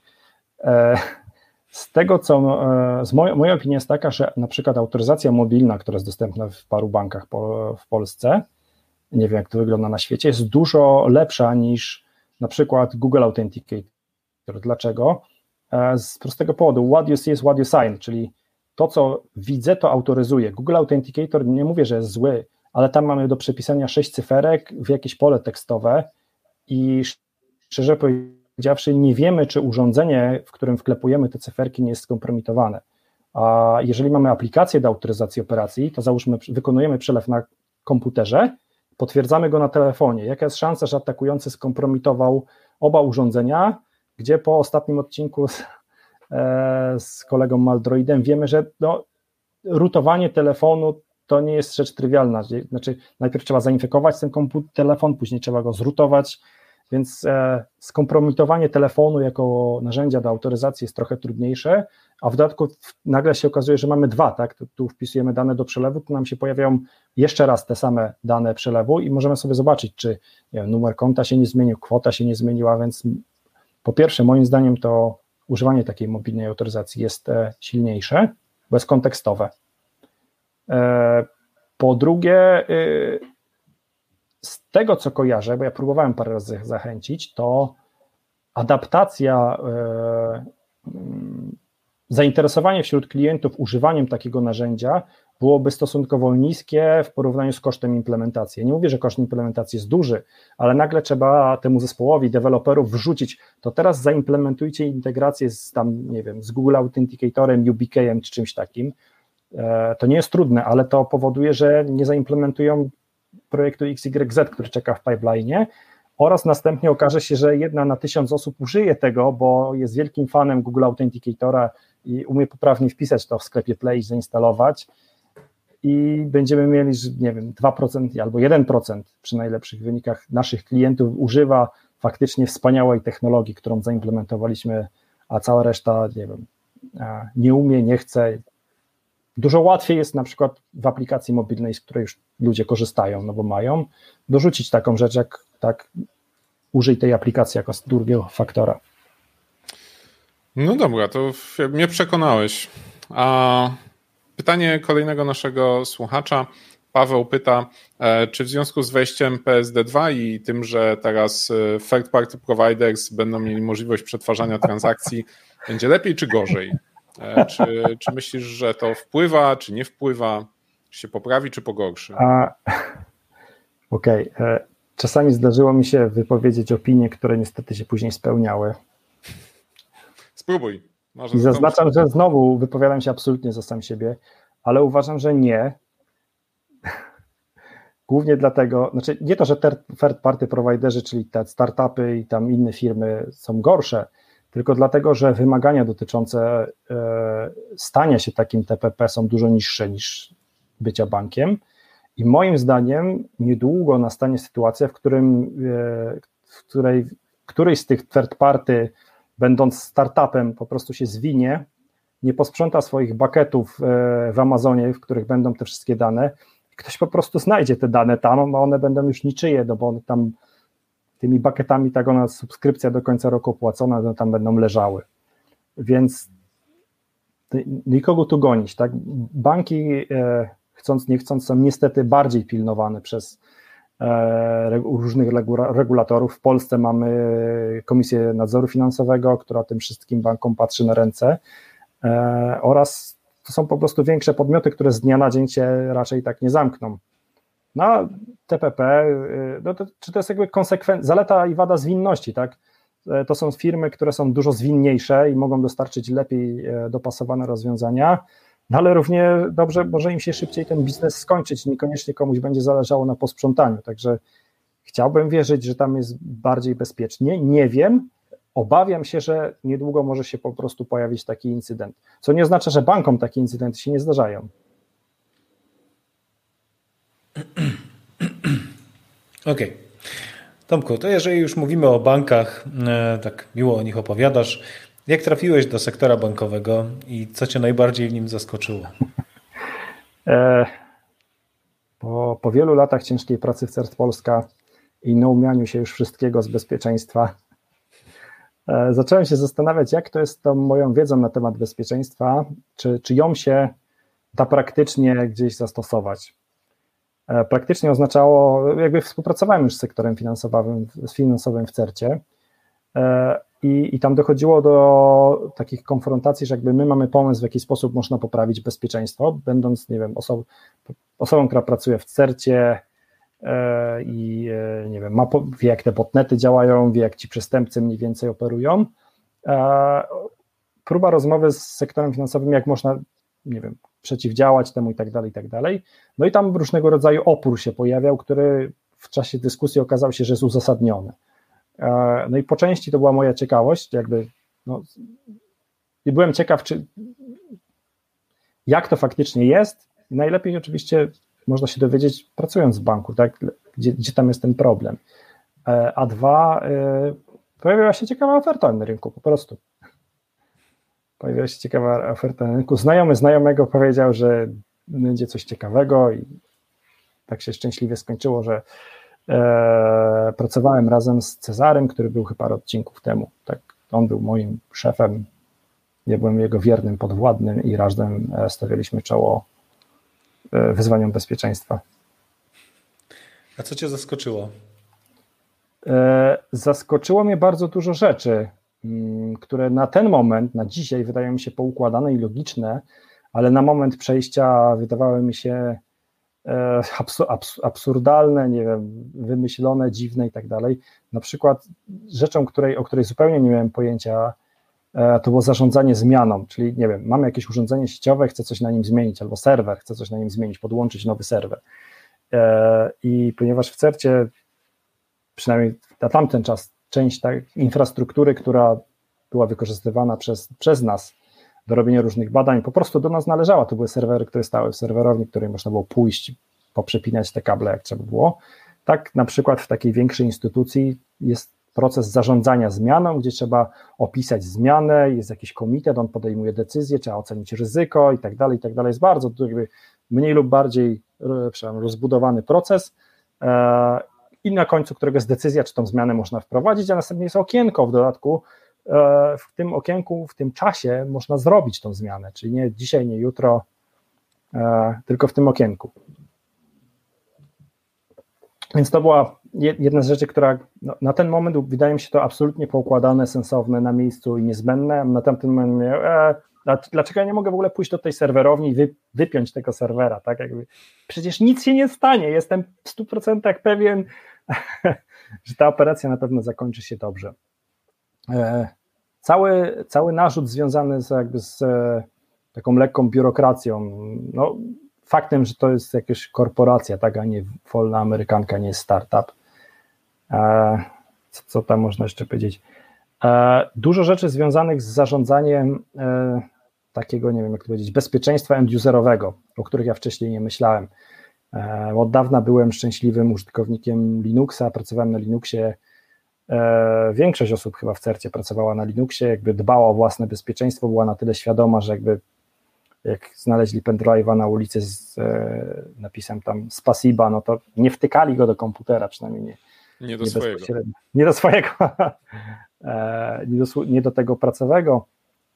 Z tego, moja opinia jest taka, że na przykład autoryzacja mobilna, która jest dostępna w paru bankach w Polsce, nie wiem jak to wygląda na świecie, jest dużo lepsza niż na przykład Google Authenticator. Dlaczego? Z prostego powodu, what you see is what you sign, czyli to, co widzę, to autoryzuję. Google Authenticator, nie mówię, że jest zły, ale tam mamy do przepisania 6 cyferek w jakieś pole tekstowe i szczerze powiedziawszy, nie wiemy, czy urządzenie, w którym wklepujemy te cyferki, nie jest skompromitowane. A jeżeli mamy aplikację do autoryzacji operacji, to załóżmy, wykonujemy przelew na komputerze, potwierdzamy go na telefonie. Jaka jest szansa, że atakujący skompromitował oba urządzenia, gdzie po ostatnim odcinku z kolegą Maldroidem wiemy, że rootowanie telefonu to nie jest rzecz trywialna. Znaczy, najpierw trzeba zainfekować ten telefon, później trzeba go zrootować, więc skompromitowanie telefonu jako narzędzia do autoryzacji jest trochę trudniejsze, a w dodatku nagle się okazuje, że mamy dwa, tak? Tu wpisujemy dane do przelewu, tu nam się pojawiają jeszcze raz te same dane przelewu i możemy sobie zobaczyć, czy nie wiem, numer konta się nie zmienił, kwota się nie zmieniła, więc po pierwsze, moim zdaniem to używanie takiej mobilnej autoryzacji jest silniejsze, bo jest kontekstowe. Po drugie, z tego co kojarzę, bo ja próbowałem parę razy zachęcić, to adaptacja, zainteresowanie wśród klientów używaniem takiego narzędzia byłoby stosunkowo niskie w porównaniu z kosztem implementacji. Ja nie mówię, że koszt implementacji jest duży, ale nagle trzeba temu zespołowi deweloperów wrzucić, to teraz zaimplementujcie integrację z tam, nie wiem, z Google Authenticatorem, UBK-em czy czymś takim. To nie jest trudne, ale to powoduje, że nie zaimplementują projektu XYZ, który czeka w pipeline, oraz następnie okaże się, że 1 na 1000 osób użyje tego, bo jest wielkim fanem Google Authenticatora i umie poprawnie wpisać to w sklepie Play i zainstalować i będziemy mieli, nie wiem, 2% albo 1% przy najlepszych wynikach naszych klientów używa faktycznie wspaniałej technologii, którą zaimplementowaliśmy, a cała reszta, nie wiem, nie umie, nie chce. Dużo łatwiej jest na przykład w aplikacji mobilnej, z której już ludzie korzystają, no bo mają, dorzucić taką rzecz, jak tak użyj tej aplikacji jako drugiego faktora. No dobra, to mnie przekonałeś. A pytanie kolejnego naszego słuchacza. Paweł pyta, czy w związku z wejściem PSD2 i tym, że teraz third party providers będą mieli możliwość przetwarzania transakcji, będzie lepiej czy gorzej? Czy myślisz, że to wpływa, czy nie wpływa, czy się poprawi, czy pogorszy? Okej. Czasami zdarzyło mi się wypowiedzieć opinie, które niestety się później spełniały. Spróbuj. I zaznaczam, że znowu wypowiadam się absolutnie za sam siebie, ale uważam, że nie. Głównie dlatego, znaczy nie to, że third party providerzy, czyli te startupy i tam inne firmy są gorsze, tylko dlatego, że wymagania dotyczące stania się takim TPP są dużo niższe niż bycia bankiem i moim zdaniem niedługo nastanie sytuacja, w której któryś z tych third party, będąc startupem, po prostu się zwinie, nie posprząta swoich bucketów w Amazonie, w których będą te wszystkie dane, i ktoś po prostu znajdzie te dane tam, a one będą już niczyje, no bo one tam tymi bucketami tak ona subskrypcja do końca roku opłacona, no tam będą leżały. Więc nikogo tu gonić, tak? Banki, chcąc nie chcąc, są niestety bardziej pilnowane przez różnych regulatorów. W Polsce mamy Komisję Nadzoru Finansowego, która tym wszystkim bankom patrzy na ręce, oraz to są po prostu większe podmioty, które z dnia na dzień się raczej tak nie zamkną. No, TPP, no to jest jakby zaleta i wada zwinności, tak? To są firmy, które są dużo zwinniejsze i mogą dostarczyć lepiej dopasowane rozwiązania, no ale równie dobrze może im się szybciej ten biznes skończyć, niekoniecznie komuś będzie zależało na posprzątaniu, także chciałbym wierzyć, że tam jest bardziej bezpiecznie, nie wiem, obawiam się, że niedługo może się po prostu pojawić taki incydent, co nie oznacza, że bankom takie incydenty się nie zdarzają. Okej. Tomku, to jeżeli już mówimy o bankach, tak miło o nich opowiadasz, jak trafiłeś do sektora bankowego i co cię najbardziej w nim zaskoczyło? Po wielu latach ciężkiej pracy w CERT Polska i naumianiu się już wszystkiego z bezpieczeństwa, zacząłem się zastanawiać, jak to jest z tą moją wiedzą na temat bezpieczeństwa, czy ją się da praktycznie gdzieś zastosować. Praktycznie oznaczało, jakby współpracowałem już z sektorem finansowym w CERT-cie i tam dochodziło do takich konfrontacji, że jakby my mamy pomysł, w jaki sposób można poprawić bezpieczeństwo, będąc, nie wiem, osobą, która pracuje w CERT-cie i nie wiem, wie jak te botnety działają, wie jak ci przestępcy mniej więcej operują. Próba rozmowy z sektorem finansowym, jak można, nie wiem, przeciwdziałać temu i tak dalej, i tak dalej. No i tam różnego rodzaju opór się pojawiał, który w czasie dyskusji okazał się, że jest uzasadniony. No i po części to była moja ciekawość, jakby, no, i byłem ciekaw, jak to faktycznie jest. Najlepiej oczywiście można się dowiedzieć pracując w banku, tak, gdzie tam jest ten problem. A dwa, pojawiła się ciekawa oferta na rynku, po prostu. Pojawiła się ciekawa oferta na rynku. Znajomy znajomego powiedział, że będzie coś ciekawego i tak się szczęśliwie skończyło, że pracowałem razem z Cezarem, który był chyba parę odcinków temu. Tak, on był moim szefem, ja byłem jego wiernym podwładnym i razem stawialiśmy czoło wyzwaniom bezpieczeństwa. A co cię zaskoczyło? Zaskoczyło mnie bardzo dużo rzeczy, które na ten moment, na dzisiaj wydają mi się poukładane i logiczne, ale na moment przejścia wydawały mi się absurdalne, nie wiem, wymyślone, dziwne i tak dalej. Na przykład rzeczą, o której zupełnie nie miałem pojęcia, to było zarządzanie zmianą, czyli nie wiem, mamy jakieś urządzenie sieciowe, chcę coś na nim zmienić, albo serwer, chcę coś na nim zmienić, podłączyć nowy serwer. I ponieważ w CERT-cie, przynajmniej na tamten czas, część infrastruktury, która była wykorzystywana przez nas do robienia różnych badań, po prostu do nas należała. To były serwery, które stały w serwerowni, w której można było pójść, poprzepinać te kable, jak trzeba było. Tak na przykład w takiej większej instytucji jest proces zarządzania zmianą, gdzie trzeba opisać zmianę, jest jakiś komitet, on podejmuje decyzję, trzeba ocenić ryzyko i tak dalej, i tak dalej. Jest bardzo jakby mniej lub bardziej rozbudowany proces i na końcu którego jest decyzja, czy tą zmianę można wprowadzić, a następnie jest okienko w dodatku. W tym okienku, w tym czasie można zrobić tą zmianę, czyli nie dzisiaj, nie jutro, tylko w tym okienku. Więc to była jedna z rzeczy, która na ten moment wydaje mi się to absolutnie poukładane, sensowne, na miejscu i niezbędne. Na tamten moment dlaczego ja nie mogę w ogóle pójść do tej serwerowni i wypiąć tego serwera, tak? Jakby, przecież nic się nie stanie, jestem w 100% pewien, że ta operacja na pewno zakończy się dobrze. Cały narzut związany z taką lekką biurokracją, no, faktem, że to jest jakaś korporacja, tak, a nie wolna amerykanka, nie startup. Co tam można jeszcze powiedzieć? Dużo rzeczy związanych z zarządzaniem takiego, nie wiem jak to powiedzieć, bezpieczeństwa end-userowego, o których ja wcześniej nie myślałem. Od dawna byłem szczęśliwym użytkownikiem Linuxa, pracowałem na Linuxie. Większość osób chyba w CERT-cie pracowała na Linuxie, jakby dbała o własne bezpieczeństwo, była na tyle świadoma, że jakby jak znaleźli pendrive'a na ulicy z napisem tam Spasiba, no to nie wtykali go do komputera, przynajmniej nie do swojego. Nie do swojego, nie do tego pracowego.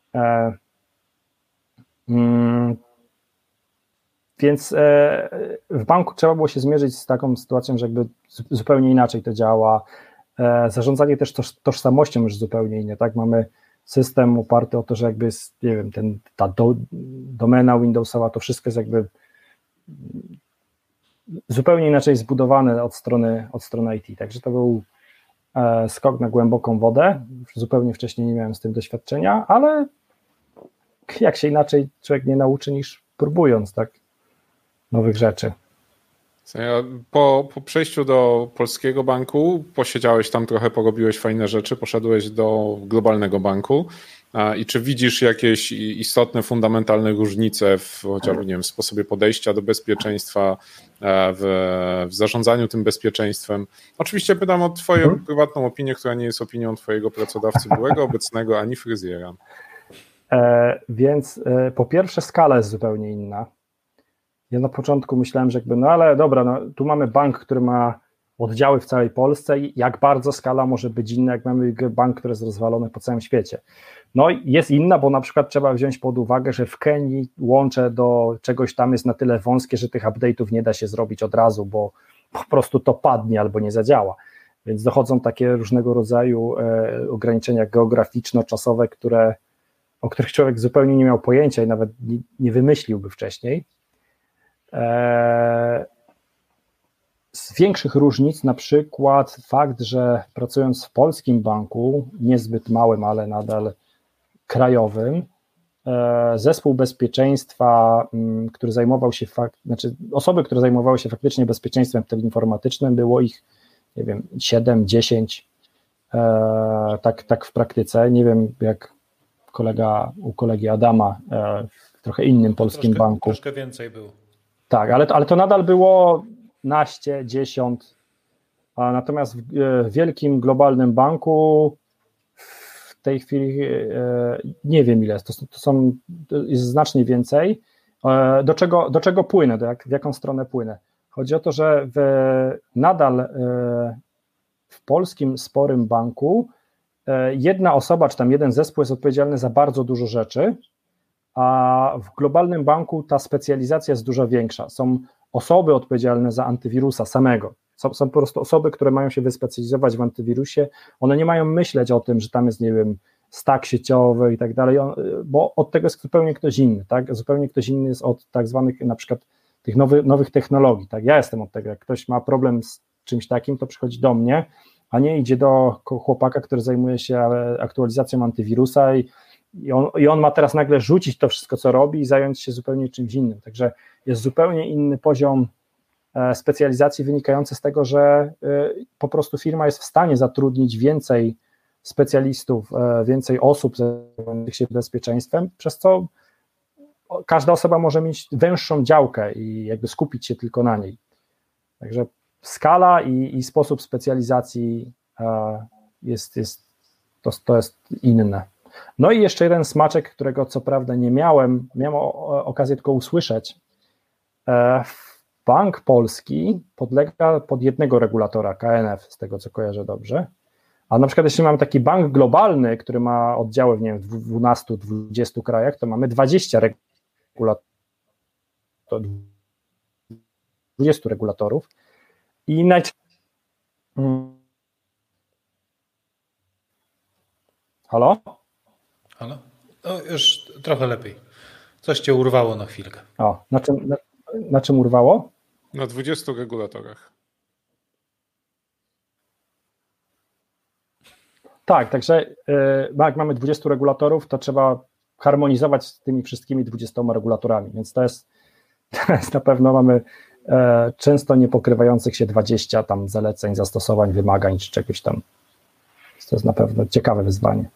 Więc w banku trzeba było się zmierzyć z taką sytuacją, że jakby zupełnie inaczej to działa. Zarządzanie też tożsamością już zupełnie inne, tak? Mamy system oparty o to, że jakby jest, nie wiem, ta domena Windowsowa, to wszystko jest jakby zupełnie inaczej zbudowane od strony IT, także to był skok na głęboką wodę, zupełnie wcześniej nie miałem z tym doświadczenia, ale jak się inaczej człowiek nie nauczy niż próbując, tak, nowych rzeczy. Po przejściu do polskiego banku posiedziałeś tam trochę, porobiłeś fajne rzeczy, poszedłeś do globalnego banku i czy widzisz jakieś istotne, fundamentalne różnice chociażby, nie wiem, w sposobie podejścia do bezpieczeństwa, w zarządzaniu tym bezpieczeństwem? Oczywiście pytam o twoją prywatną opinię, która nie jest opinią twojego pracodawcy byłego, obecnego, ani fryzjera. Więc po pierwsze skala jest zupełnie inna. Ja na początku myślałem, że jakby, no ale dobra, no, tu mamy bank, który ma oddziały w całej Polsce i jak bardzo skala może być inna, jak mamy bank, który jest rozwalony po całym świecie. No i jest inna, bo na przykład trzeba wziąć pod uwagę, że w Kenii łącze do czegoś tam jest na tyle wąskie, że tych update'ów nie da się zrobić od razu, bo po prostu to padnie albo nie zadziała. Więc dochodzą takie różnego rodzaju ograniczenia geograficzno-czasowe, o których człowiek zupełnie nie miał pojęcia i nawet nie wymyśliłby wcześniej. Z większych różnic na przykład fakt, że pracując w polskim banku, niezbyt małym, ale nadal krajowym, zespół bezpieczeństwa, który zajmował się osoby, które zajmowały się faktycznie bezpieczeństwem teleinformatycznym, było ich, nie wiem, 7, 10, tak w praktyce. Nie wiem, jak u kolegi Adama w trochę innym polskim banku. Troszkę więcej było. Tak, ale to nadal było naście, 10, a natomiast w wielkim globalnym banku w tej chwili nie wiem ile, jest znacznie więcej. Do czego płynę, w jaką stronę płynę? Chodzi o to, że nadal w polskim sporym banku jedna osoba, czy tam jeden zespół jest odpowiedzialny za bardzo dużo rzeczy, a w globalnym banku ta specjalizacja jest dużo większa. Są osoby odpowiedzialne za antywirusa samego. Są po prostu osoby, które mają się wyspecjalizować w antywirusie. One nie mają myśleć o tym, że tam jest, nie wiem, stack sieciowy i tak dalej, bo od tego jest zupełnie ktoś inny, tak? Zupełnie ktoś inny jest od tak zwanych na przykład tych nowych technologii, tak? Ja jestem od tego, jak ktoś ma problem z czymś takim, to przychodzi do mnie, a nie idzie do chłopaka, który zajmuje się aktualizacją antywirusa i on ma teraz nagle rzucić to wszystko, co robi i zająć się zupełnie czymś innym. Także jest zupełnie inny poziom specjalizacji wynikający z tego, że po prostu firma jest w stanie zatrudnić więcej specjalistów, więcej osób zajmujących się bezpieczeństwem, przez co każda osoba może mieć węższą działkę i jakby skupić się tylko na niej. Także skala i sposób specjalizacji to jest inne. No i jeszcze jeden smaczek, którego co prawda nie miałem okazję tylko usłyszeć. Bank polski podlega pod jednego regulatora, KNF, z tego co kojarzę dobrze, a na przykład jeśli mamy taki bank globalny, który ma oddziały w, nie wiem, 12-20 krajach, to mamy 20 regulatorów i Halo? Halo? No już trochę lepiej. Coś cię urwało na chwilkę. O, na czym urwało? Na 20 regulatorach. Tak, także jak mamy 20 regulatorów, to trzeba harmonizować z tymi wszystkimi 20 regulatorami, więc to jest na pewno mamy często niepokrywających się 20 tam zaleceń, zastosowań, wymagań czy czegoś tam. To jest na pewno ciekawe wyzwanie.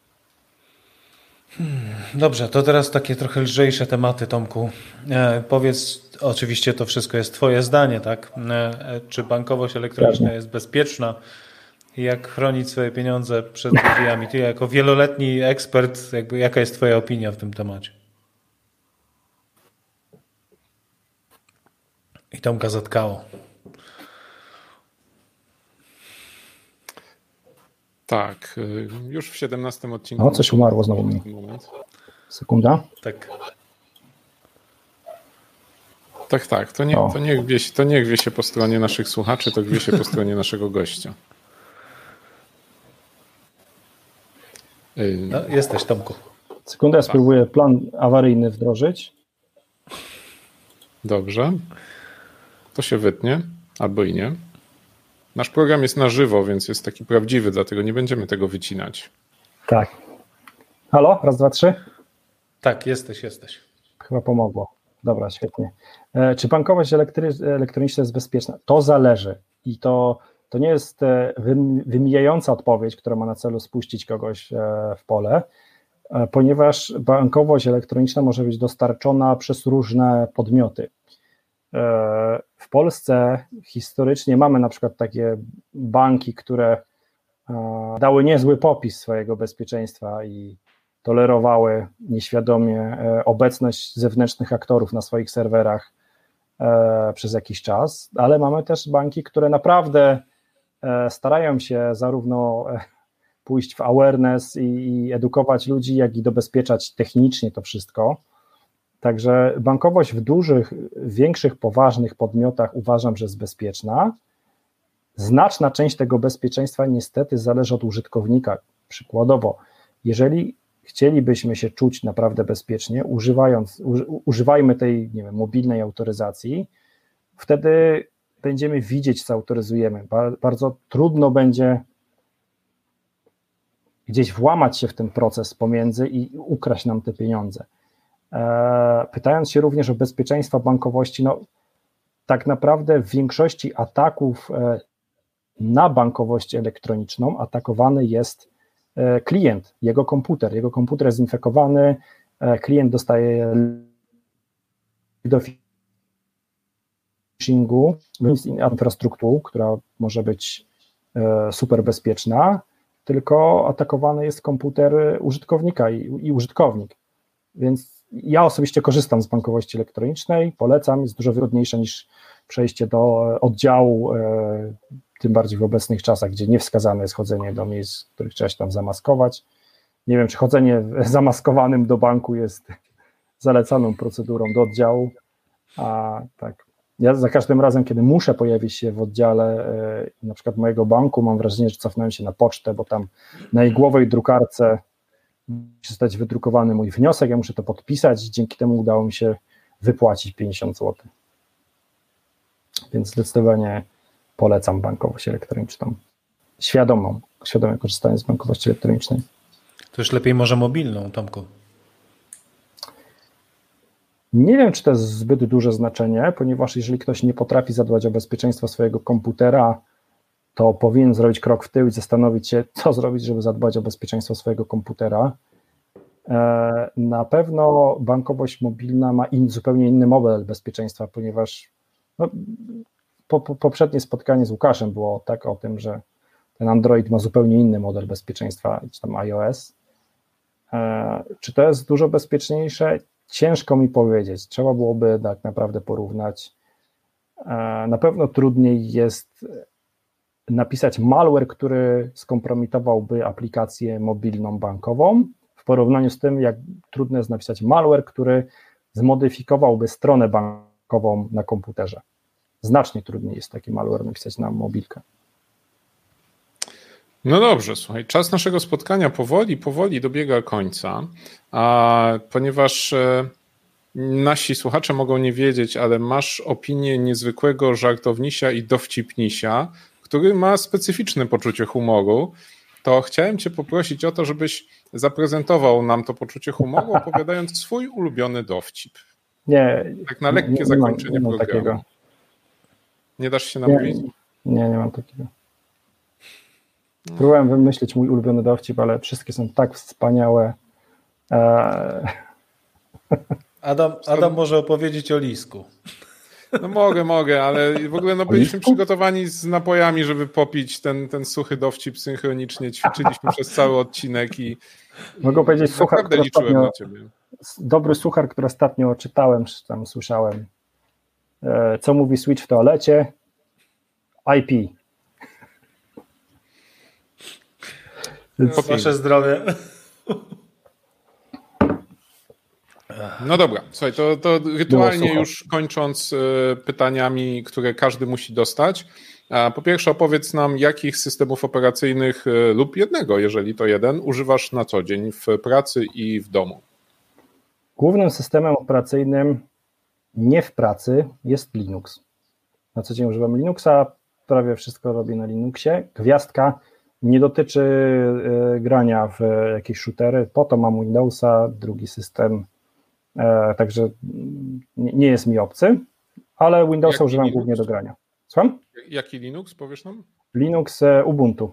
Dobrze, to teraz takie trochę lżejsze tematy, Tomku. Powiedz, oczywiście to wszystko jest twoje zdanie, tak? Czy bankowość elektroniczna jest bezpieczna? Jak chronić swoje pieniądze przed złodziejami? Ty jako wieloletni ekspert, jaka jest twoja opinia w tym temacie? I Tomka zatkało. Tak, już w 17 odcinku. No, coś umarło znowu mi. Sekunda. Tak. Tak. To niech wie się po stronie naszych słuchaczy, to wie się po stronie naszego gościa. No, jesteś, Tomku. Sekundę, ja spróbuję plan awaryjny wdrożyć. Dobrze. To się wytnie, albo i nie. Nasz program jest na żywo, więc jest taki prawdziwy, dlatego nie będziemy tego wycinać. Tak. Halo? Raz, dwa, trzy? Tak, jesteś. Chyba pomogło. Dobra, świetnie. Czy bankowość elektroniczna jest bezpieczna? To zależy i to nie jest wymijająca odpowiedź, która ma na celu spuścić kogoś w pole, ponieważ bankowość elektroniczna może być dostarczona przez różne podmioty. W Polsce historycznie mamy na przykład takie banki, które dały niezły popis swojego bezpieczeństwa i tolerowały nieświadomie obecność zewnętrznych aktorów na swoich serwerach przez jakiś czas, ale mamy też banki, które naprawdę starają się zarówno pójść w awareness i edukować ludzi, jak i dobezpieczać technicznie to wszystko. Także bankowość w dużych, większych, poważnych podmiotach uważam, że jest bezpieczna. Znaczna część tego bezpieczeństwa niestety zależy od użytkownika. Przykładowo, jeżeli chcielibyśmy się czuć naprawdę bezpiecznie, używajmy tej, nie wiem, mobilnej autoryzacji, wtedy będziemy widzieć, co autoryzujemy. Bardzo trudno będzie gdzieś włamać się w ten proces pomiędzy i ukraść nam te pieniądze. Pytając się również o bezpieczeństwo bankowości, no tak naprawdę w większości ataków na bankowość elektroniczną atakowany jest klient, jego komputer. Jego komputer jest zinfekowany, klient dostaje do phishingu, infrastrukturę, która może być super bezpieczna, tylko atakowany jest komputer użytkownika i użytkownik. Więc ja osobiście korzystam z bankowości elektronicznej, polecam, jest dużo wygodniejsze niż przejście do oddziału, tym bardziej w obecnych czasach, gdzie niewskazane jest chodzenie do miejsc, w których trzeba się tam zamaskować. Nie wiem, czy chodzenie zamaskowanym do banku jest zalecaną procedurą do oddziału, a tak. Ja za każdym razem, kiedy muszę pojawić się w oddziale na przykład mojego banku, mam wrażenie, że cofnąłem się na pocztę, bo tam na igłowej drukarce musi zostać wydrukowany mój wniosek, ja muszę to podpisać i dzięki temu udało mi się wypłacić 50 zł. Więc zdecydowanie polecam bankowość elektroniczną. Świadome korzystanie z bankowości elektronicznej. To już lepiej może mobilną, Tomku. Nie wiem, czy to jest zbyt duże znaczenie, ponieważ jeżeli ktoś nie potrafi zadbać o bezpieczeństwo swojego komputera, to powinien zrobić krok w tył i zastanowić się, co zrobić, żeby zadbać o bezpieczeństwo swojego komputera. Na pewno bankowość mobilna ma zupełnie inny model bezpieczeństwa, ponieważ no, poprzednie spotkanie z Łukaszem było tak o tym, że ten Android ma zupełnie inny model bezpieczeństwa, czy tam iOS. Czy to jest dużo bezpieczniejsze? Ciężko mi powiedzieć. Trzeba byłoby tak naprawdę porównać. Na pewno trudniej jest napisać malware, który skompromitowałby aplikację mobilną bankową, w porównaniu z tym, jak trudno jest napisać malware, który zmodyfikowałby stronę bankową na komputerze. Znacznie trudniej jest taki malware napisać na mobilkę. No dobrze, słuchaj, czas naszego spotkania powoli dobiega końca, ponieważ nasi słuchacze mogą nie wiedzieć, ale masz opinię niezwykłego żartownisia i dowcipnisia, który ma specyficzne poczucie humoru, to chciałem cię poprosić o to, żebyś zaprezentował nam to poczucie humoru, opowiadając swój ulubiony dowcip. Nie. Tak na lekkie zakończenie programu. Takiego. Nie dasz się namówić? Nie mam takiego. Próbowałem wymyślić mój ulubiony dowcip, ale wszystkie są tak wspaniałe. Adam może opowiedzieć o lisku. No mogę, ale w ogóle byliśmy przygotowani z napojami, żeby popić ten suchy dowcip synchronicznie. Ćwiczyliśmy przez cały odcinek i mogę powiedzieć suchar, naprawdę liczyłem na ciebie. Dobry suchar, który ostatnio czytałem, czy tam słyszałem. Co mówi Switch w toalecie? IP. Wasze zdrowie. No dobra, słuchaj, to rytualnie już kończąc pytaniami, które każdy musi dostać. Po pierwsze opowiedz nam, jakich systemów operacyjnych lub jednego, jeżeli to jeden, używasz na co dzień w pracy i w domu. Głównym systemem operacyjnym nie w pracy jest Linux. Na co dzień używam Linuxa, prawie wszystko robię na Linuxie. Gwiazdka nie dotyczy grania w jakieś shootery, po to mam Windowsa, drugi system, także nie jest mi obcy, ale Windowsa używam Linux? Głównie do grania. Słucham? Jaki Linux, powiesz nam? Linux Ubuntu.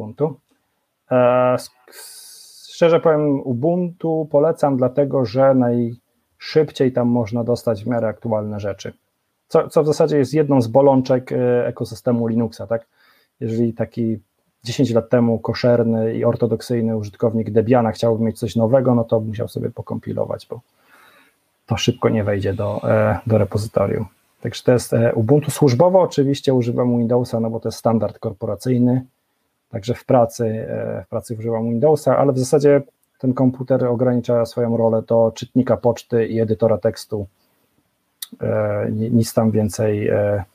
Szczerze powiem, Ubuntu polecam, dlatego że najszybciej tam można dostać w miarę aktualne rzeczy. Co w zasadzie jest jedną z bolączek ekosystemu Linuxa, tak? Jeżeli taki 10 lat temu koszerny i ortodoksyjny użytkownik Debiana chciałby mieć coś nowego, no to musiał sobie pokompilować, bo to szybko nie wejdzie do repozytorium. Także to jest Ubuntu. Służbowo oczywiście używam Windowsa, no bo to jest standard korporacyjny, także w pracy używam Windowsa, ale w zasadzie ten komputer ogranicza swoją rolę do czytnika poczty i edytora tekstu, nic tam więcej.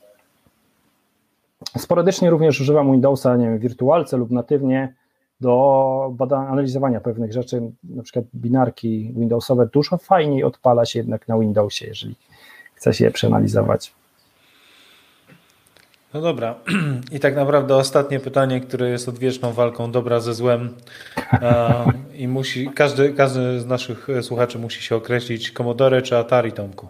Sporadycznie również używam Windowsa, nie wiem, w wirtualce lub natywnie do analizowania pewnych rzeczy, na przykład binarki Windowsowe dużo fajniej odpala się jednak na Windowsie, jeżeli chce się je przeanalizować. No dobra. I tak naprawdę ostatnie pytanie, które jest odwieczną walką dobra ze złem i każdy z naszych słuchaczy musi się określić: Commodore czy Atari, Tomku?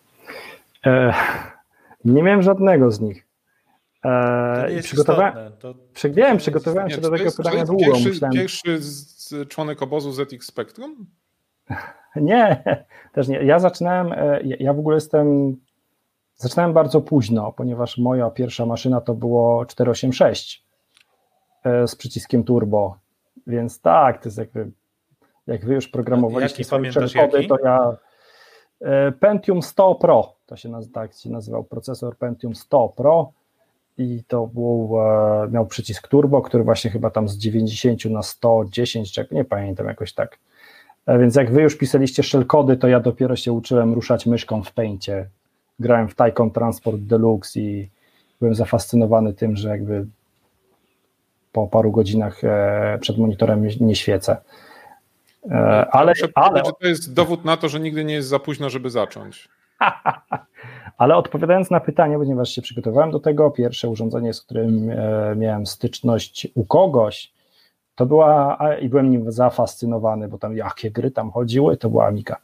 Nie miałem żadnego z nich. To nie jest istotne. Przygotowałem się do tego pytania długo. Pierwszy członek obozu ZX Spectrum? Nie, też nie. Ja w ogóle zaczynałem bardzo późno, ponieważ moja pierwsza maszyna to było 486 z przyciskiem turbo, więc tak, to jest jak wy już programowaliście swoje kody, to ja Pentium 100 Pro, to się nazywał procesor Pentium 100 Pro i to miał przycisk turbo, który właśnie chyba tam z 90 na 110, nie pamiętam, jakoś tak. Więc jak wy już pisaliście shellcody, to ja dopiero się uczyłem ruszać myszką w Paincie. Grałem w Tycoon Transport Deluxe i byłem zafascynowany tym, że jakby po paru godzinach przed monitorem nie świecę. Ale to jest dowód na to, że nigdy nie jest za późno, żeby zacząć. Ale odpowiadając na pytanie, ponieważ się przygotowałem do tego, pierwsze urządzenie, z którym miałem styczność u kogoś, to była, i byłem nim zafascynowany, bo tam jakie gry tam chodziły, to była Amiga.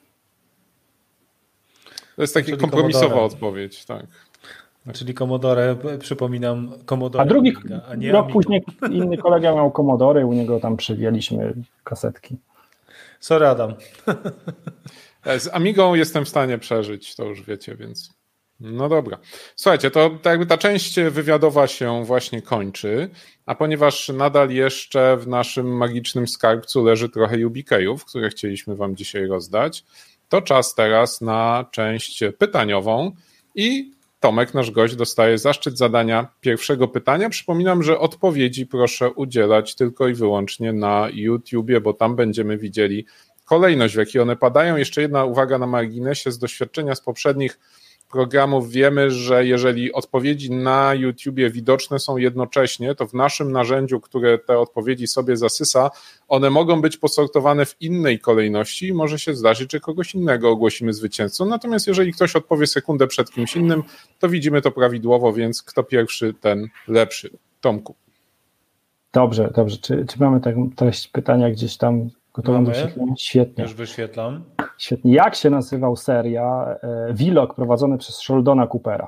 To jest taka kompromisowa odpowiedź, tak. Czyli Commodore, przypominam, Commodore. A drugi Amiga, a nie rok Amiga. później inny kolega miał Commodore, u niego tam przywieliśmy kasetki. Sorry, Adam. Z Amigą jestem w stanie przeżyć, to już wiecie, więc no dobra. Słuchajcie, to jakby ta część wywiadowa się właśnie kończy, a ponieważ nadal jeszcze w naszym magicznym skarbcu leży trochę UBK-ów, które chcieliśmy wam dzisiaj rozdać, to czas teraz na część pytaniową i Tomek, nasz gość, dostaje zaszczyt zadania pierwszego pytania. Przypominam, że odpowiedzi proszę udzielać tylko i wyłącznie na YouTubie, bo tam będziemy widzieli kolejność, w jakiej one padają. Jeszcze jedna uwaga na marginesie. Z doświadczenia z poprzednich programów wiemy, że jeżeli odpowiedzi na YouTubie widoczne są jednocześnie, to w naszym narzędziu, które te odpowiedzi sobie zasysa, one mogą być posortowane w innej kolejności i może się zdarzyć, że kogoś innego ogłosimy zwycięzcą. Natomiast jeżeli ktoś odpowie sekundę przed kimś innym, to widzimy to prawidłowo, więc kto pierwszy, ten lepszy. Tomku. Dobrze. Czy mamy taką treść pytania gdzieś tam gotową do wyświetlenia? Świetnie. Już wyświetlam. Świetnie. Jak się nazywał seria Vlog prowadzony przez Sheldona Coopera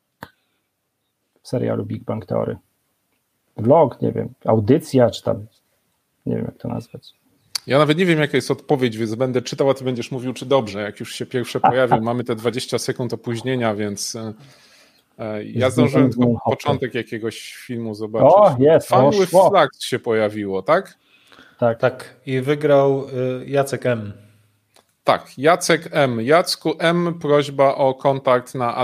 w serialu Big Bang Theory? Vlog, nie wiem, audycja, czy tam, nie wiem jak to nazwać. Ja nawet nie wiem, jaka jest odpowiedź, więc będę czytał, a ty będziesz mówił, czy dobrze. Jak już się pierwsze pojawił, mamy te 20 sekund opóźnienia, więc ja zdążyłem tylko początek jakiegoś filmu zobaczyć. O, jest. Fun with Flags się pojawiło, tak? Tak. I wygrał Jacek M. Tak, Jacek M. Jacku M. Prośba o kontakt na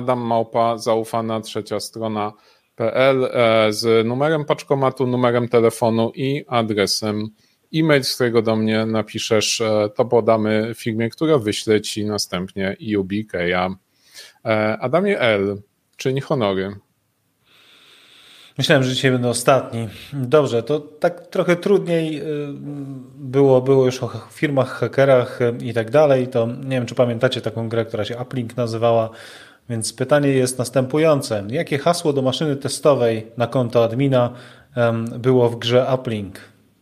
adammałpa@zaufana3strona.pl z numerem paczkomatu, numerem telefonu i adresem e-mail, z którego do mnie napiszesz, to podamy firmie, która wyśle ci następnie UBK-a. Adamie L., czyń honory. Myślałem, że dzisiaj będę ostatni. Dobrze, to tak trochę trudniej było już o firmach, hakerach i tak dalej. To nie wiem, czy pamiętacie taką grę, która się Uplink nazywała. Więc pytanie jest następujące. Jakie hasło do maszyny testowej na konto admina było w grze Uplink?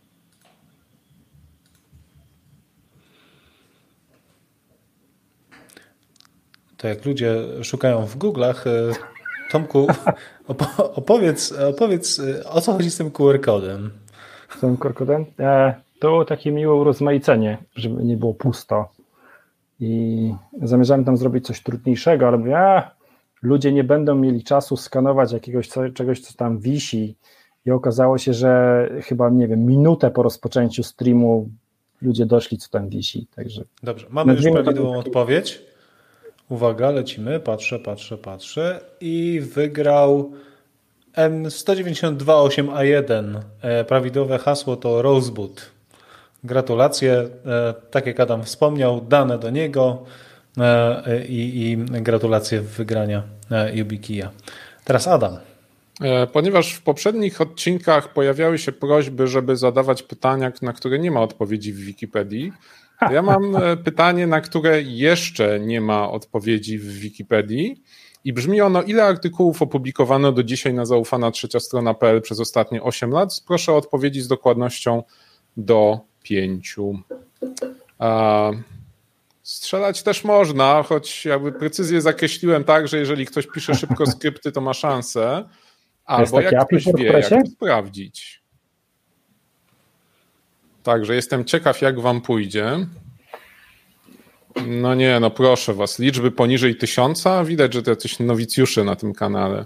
To jak ludzie szukają w Google'ach, Tomku, opowiedz o co chodzi z tym QR-kodem. Z tym QR-kodem? To takie miłe urozmaicenie, żeby nie było pusto. I zamierzałem tam zrobić coś trudniejszego, ale mówię, ludzie nie będą mieli czasu skanować czegoś, co tam wisi. I okazało się, że chyba, nie wiem, minutę po rozpoczęciu streamu ludzie doszli, co tam wisi. Także dobrze, mamy już prawidłową odpowiedź. Uwaga, lecimy, patrzę i wygrał M1928A1. Prawidłowe hasło to Rosebud. Gratulacje, tak jak Adam wspomniał, dane do niego i gratulacje wygrania YubiKeya. Teraz Adam. Ponieważ w poprzednich odcinkach pojawiały się prośby, żeby zadawać pytania, na które nie ma odpowiedzi w Wikipedii, to ja mam pytanie, na które jeszcze nie ma odpowiedzi w Wikipedii i brzmi ono: ile artykułów opublikowano do dzisiaj na zaufana trzeciastrona.pl przez ostatnie 8 lat? Proszę o odpowiedzi z dokładnością do 5. Strzelać też można, choć jakby precyzję zakreśliłem tak, że jeżeli ktoś pisze szybko skrypty, to ma szansę. Albo jak ktoś wie, jak to sprawdzić. Także jestem ciekaw, jak wam pójdzie. No nie, no proszę was, liczby poniżej 1000? Widać, że to jacyś nowicjusze na tym kanale.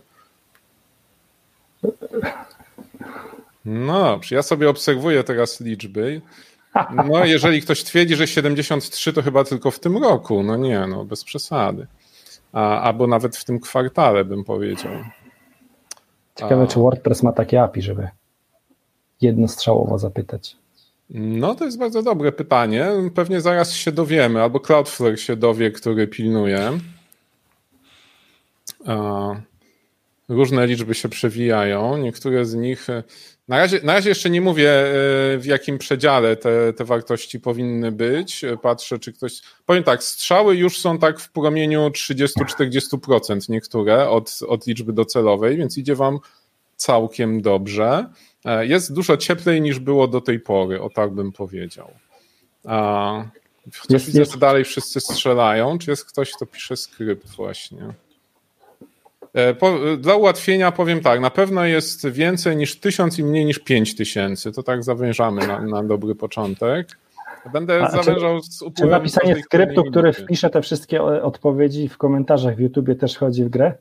No dobrze, ja sobie obserwuję teraz liczby. No jeżeli ktoś twierdzi, że 73, to chyba tylko w tym roku. No nie, no bez przesady. Albo nawet w tym kwartale, bym powiedział. Ciekawe, czy WordPress ma takie API, żeby jednostrzałowo zapytać. No to jest bardzo dobre pytanie. Pewnie zaraz się dowiemy, albo Cloudflare się dowie, który pilnuje. Różne liczby się przewijają. Niektóre z nich... Na razie jeszcze nie mówię, w jakim przedziale te wartości powinny być. Patrzę, czy ktoś... Powiem tak, strzały już są tak w promieniu 30-40% niektóre od liczby docelowej, więc idzie wam całkiem dobrze. Jest dużo cieplej niż było do tej pory, o tak bym powiedział. Chociaż widzę, że dalej wszyscy strzelają. Czy jest ktoś, kto pisze skrypt właśnie? Dla ułatwienia powiem tak, na pewno jest więcej niż 1000 i mniej niż 5000. To tak zawężamy na dobry początek. Będę zawężał z upływem. Czy napisanie skryptu, który wpisze te wszystkie odpowiedzi w komentarzach w YouTubie, też wchodzi w grę?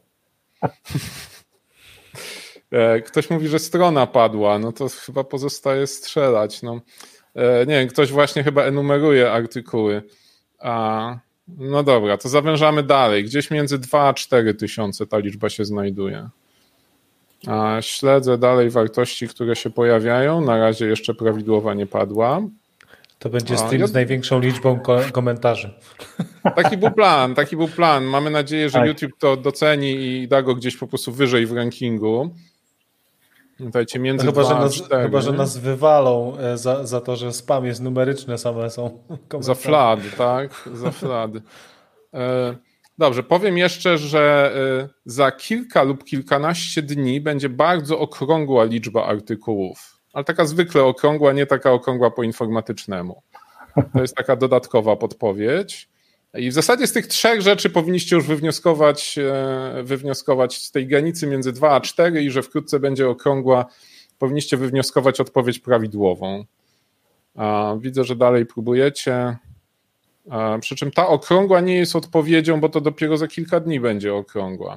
Ktoś mówi, że strona padła, no to chyba pozostaje strzelać. No. Nie wiem, ktoś właśnie chyba enumeruje artykuły. No dobra, to zawężamy dalej. Gdzieś między 2 a 4 tysiące ta liczba się znajduje. Śledzę dalej wartości, które się pojawiają. Na razie jeszcze prawidłowa nie padła. To będzie stream z największą liczbą komentarzy. Taki był plan. Mamy nadzieję, że YouTube to doceni i da go gdzieś po prostu wyżej w rankingu. Dajcie między chyba, że nas wywalą za to, że spam jest numeryczne, same są komentarze. Za flad, tak? Za flad. Dobrze, powiem jeszcze, że za kilka lub kilkanaście dni będzie bardzo okrągła liczba artykułów. Ale taka zwykle okrągła, nie taka okrągła po informatycznemu. To jest taka dodatkowa podpowiedź. I w zasadzie z tych 3 rzeczy powinniście już wywnioskować z tej granicy między 2 a 4 i że wkrótce będzie okrągła, powinniście wywnioskować odpowiedź prawidłową. Widzę, że dalej próbujecie. Przy czym ta okrągła nie jest odpowiedzią, bo to dopiero za kilka dni będzie okrągła.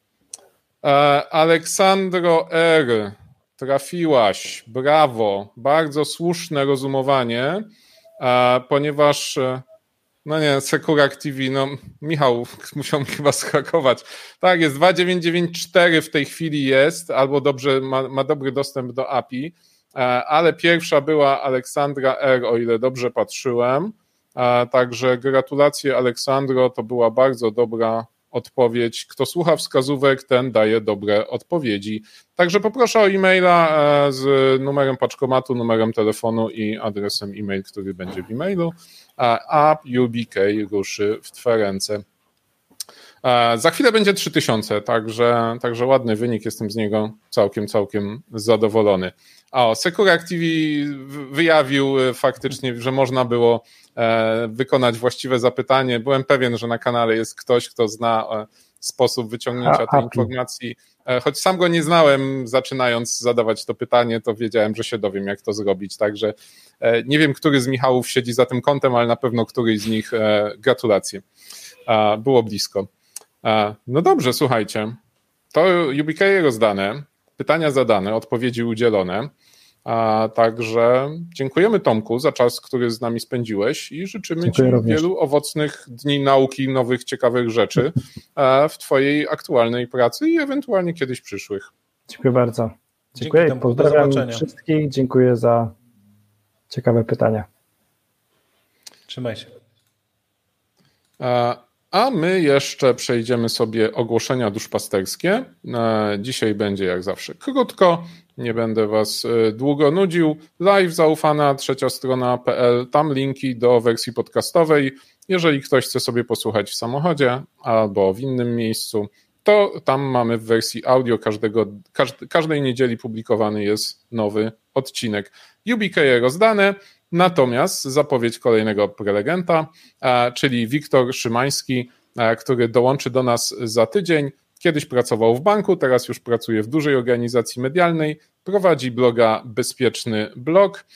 Aleksandro R. Trafiłaś. Brawo. Bardzo słuszne rozumowanie, ponieważ... No nie, Sekurak TV, no Michał musiał mi chyba schakować. Tak, jest 2994 w tej chwili jest, albo dobrze ma dobry dostęp do API, ale pierwsza była Aleksandra R, o ile dobrze patrzyłem. Także gratulacje Aleksandro, to była bardzo dobra odpowiedź. Kto słucha wskazówek, ten daje dobre odpowiedzi. Także poproszę o e-maila z numerem paczkomatu, numerem telefonu i adresem e-mail, który będzie w e-mailu, a YubiK ruszy w Twe ręce. Za chwilę będzie 3000, także ładny wynik, jestem z niego całkiem zadowolony. Sekurak TV wyjawił faktycznie, że można było wykonać właściwe zapytanie. Byłem pewien, że na kanale jest ktoś, kto zna sposób wyciągnięcia tej informacji. Choć sam go nie znałem, zaczynając zadawać to pytanie, to wiedziałem, że się dowiem, jak to zrobić. Także nie wiem, który z Michałów siedzi za tym kątem, ale na pewno któryś z nich. Gratulacje. Było blisko. No dobrze, słuchajcie. To YubiK rozdane, pytania zadane, odpowiedzi udzielone. Także dziękujemy, Tomku, za czas, który z nami spędziłeś i życzymy Ci wielu owocnych dni nauki, nowych, ciekawych rzeczy w Twojej aktualnej pracy i ewentualnie kiedyś przyszłych. Dziękuję bardzo. Dziękuję, pozdrawiam wszystkich, dziękuję za ciekawe pytania. Trzymaj się. A my jeszcze przejdziemy sobie ogłoszenia duszpasterskie. Dzisiaj będzie jak zawsze krótko, nie będę Was długo nudził. Live Zaufana, trzeciastrona.pl, tam linki do wersji podcastowej. Jeżeli ktoś chce sobie posłuchać w samochodzie albo w innym miejscu, to tam mamy w wersji audio każdej niedzieli publikowany jest nowy odcinek. UBK rozdane. Natomiast zapowiedź kolejnego prelegenta, czyli Wiktor Szymański, który dołączy do nas za tydzień. Kiedyś pracował w banku, teraz już pracuje w dużej organizacji medialnej, prowadzi bloga Bezpieczny Blog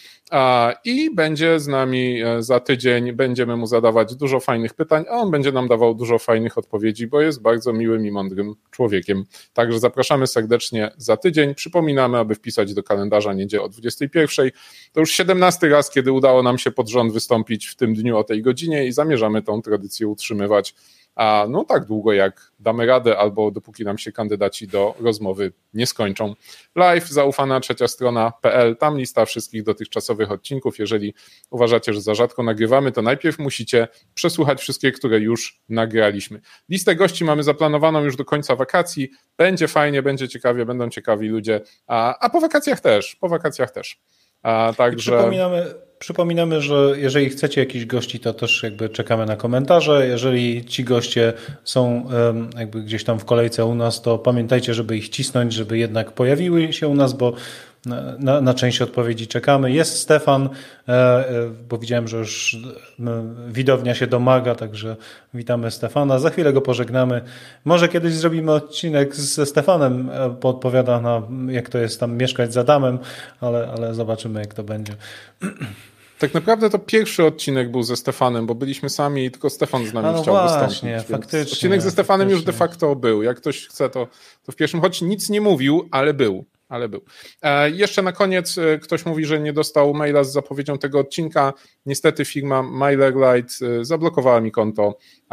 i będzie z nami za tydzień, będziemy mu zadawać dużo fajnych pytań, a on będzie nam dawał dużo fajnych odpowiedzi, bo jest bardzo miłym i mądrym człowiekiem. Także zapraszamy serdecznie za tydzień. Przypominamy, aby wpisać do kalendarza niedzielę o 21:00. To już 17. raz, kiedy udało nam się pod rząd wystąpić w tym dniu o tej godzinie i zamierzamy tą tradycję utrzymywać no tak długo, jak damy radę, albo dopóki nam się kandydaci do rozmowy nie skończą. Live Zaufana, trzeciastrona.pl, tam lista wszystkich dotychczasowych odcinków. Jeżeli uważacie, że za rzadko nagrywamy, to najpierw musicie przesłuchać wszystkie, które już nagraliśmy. Listę gości mamy zaplanowaną już do końca wakacji. Będzie fajnie, będzie ciekawie, będą ciekawi ludzie, a po wakacjach też. Także... Przypominamy, że jeżeli chcecie jakichś gości, to też jakby czekamy na komentarze. Jeżeli ci goście są jakby gdzieś tam w kolejce u nas, to pamiętajcie, żeby ich cisnąć, żeby jednak pojawiły się u nas, bo na część odpowiedzi czekamy. Jest Stefan, bo widziałem, że już widownia się domaga, także witamy Stefana. Za chwilę go pożegnamy. Może kiedyś zrobimy odcinek ze Stefanem, podpowiada na jak to jest tam mieszkać z Adamem, ale zobaczymy, jak to będzie. Tak naprawdę to pierwszy odcinek był ze Stefanem, bo byliśmy sami i tylko Stefan z nami chciał wystąpić. Faktycznie. Odcinek ze Stefanem już de facto był. Jak ktoś chce, to w pierwszym, choć nic nie mówił, ale był. Jeszcze na koniec ktoś mówi, że nie dostał maila z zapowiedzią tego odcinka. Niestety firma MailerLite zablokowała mi konto.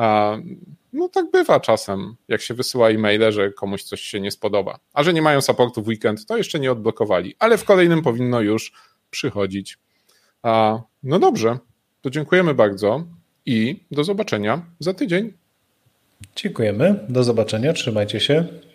No tak bywa czasem, jak się wysyła e-maile, że komuś coś się nie spodoba. A że nie mają supportu w weekend, to jeszcze nie odblokowali. Ale w kolejnym powinno już przychodzić. No dobrze, to dziękujemy bardzo i do zobaczenia za tydzień. Dziękujemy, do zobaczenia, trzymajcie się.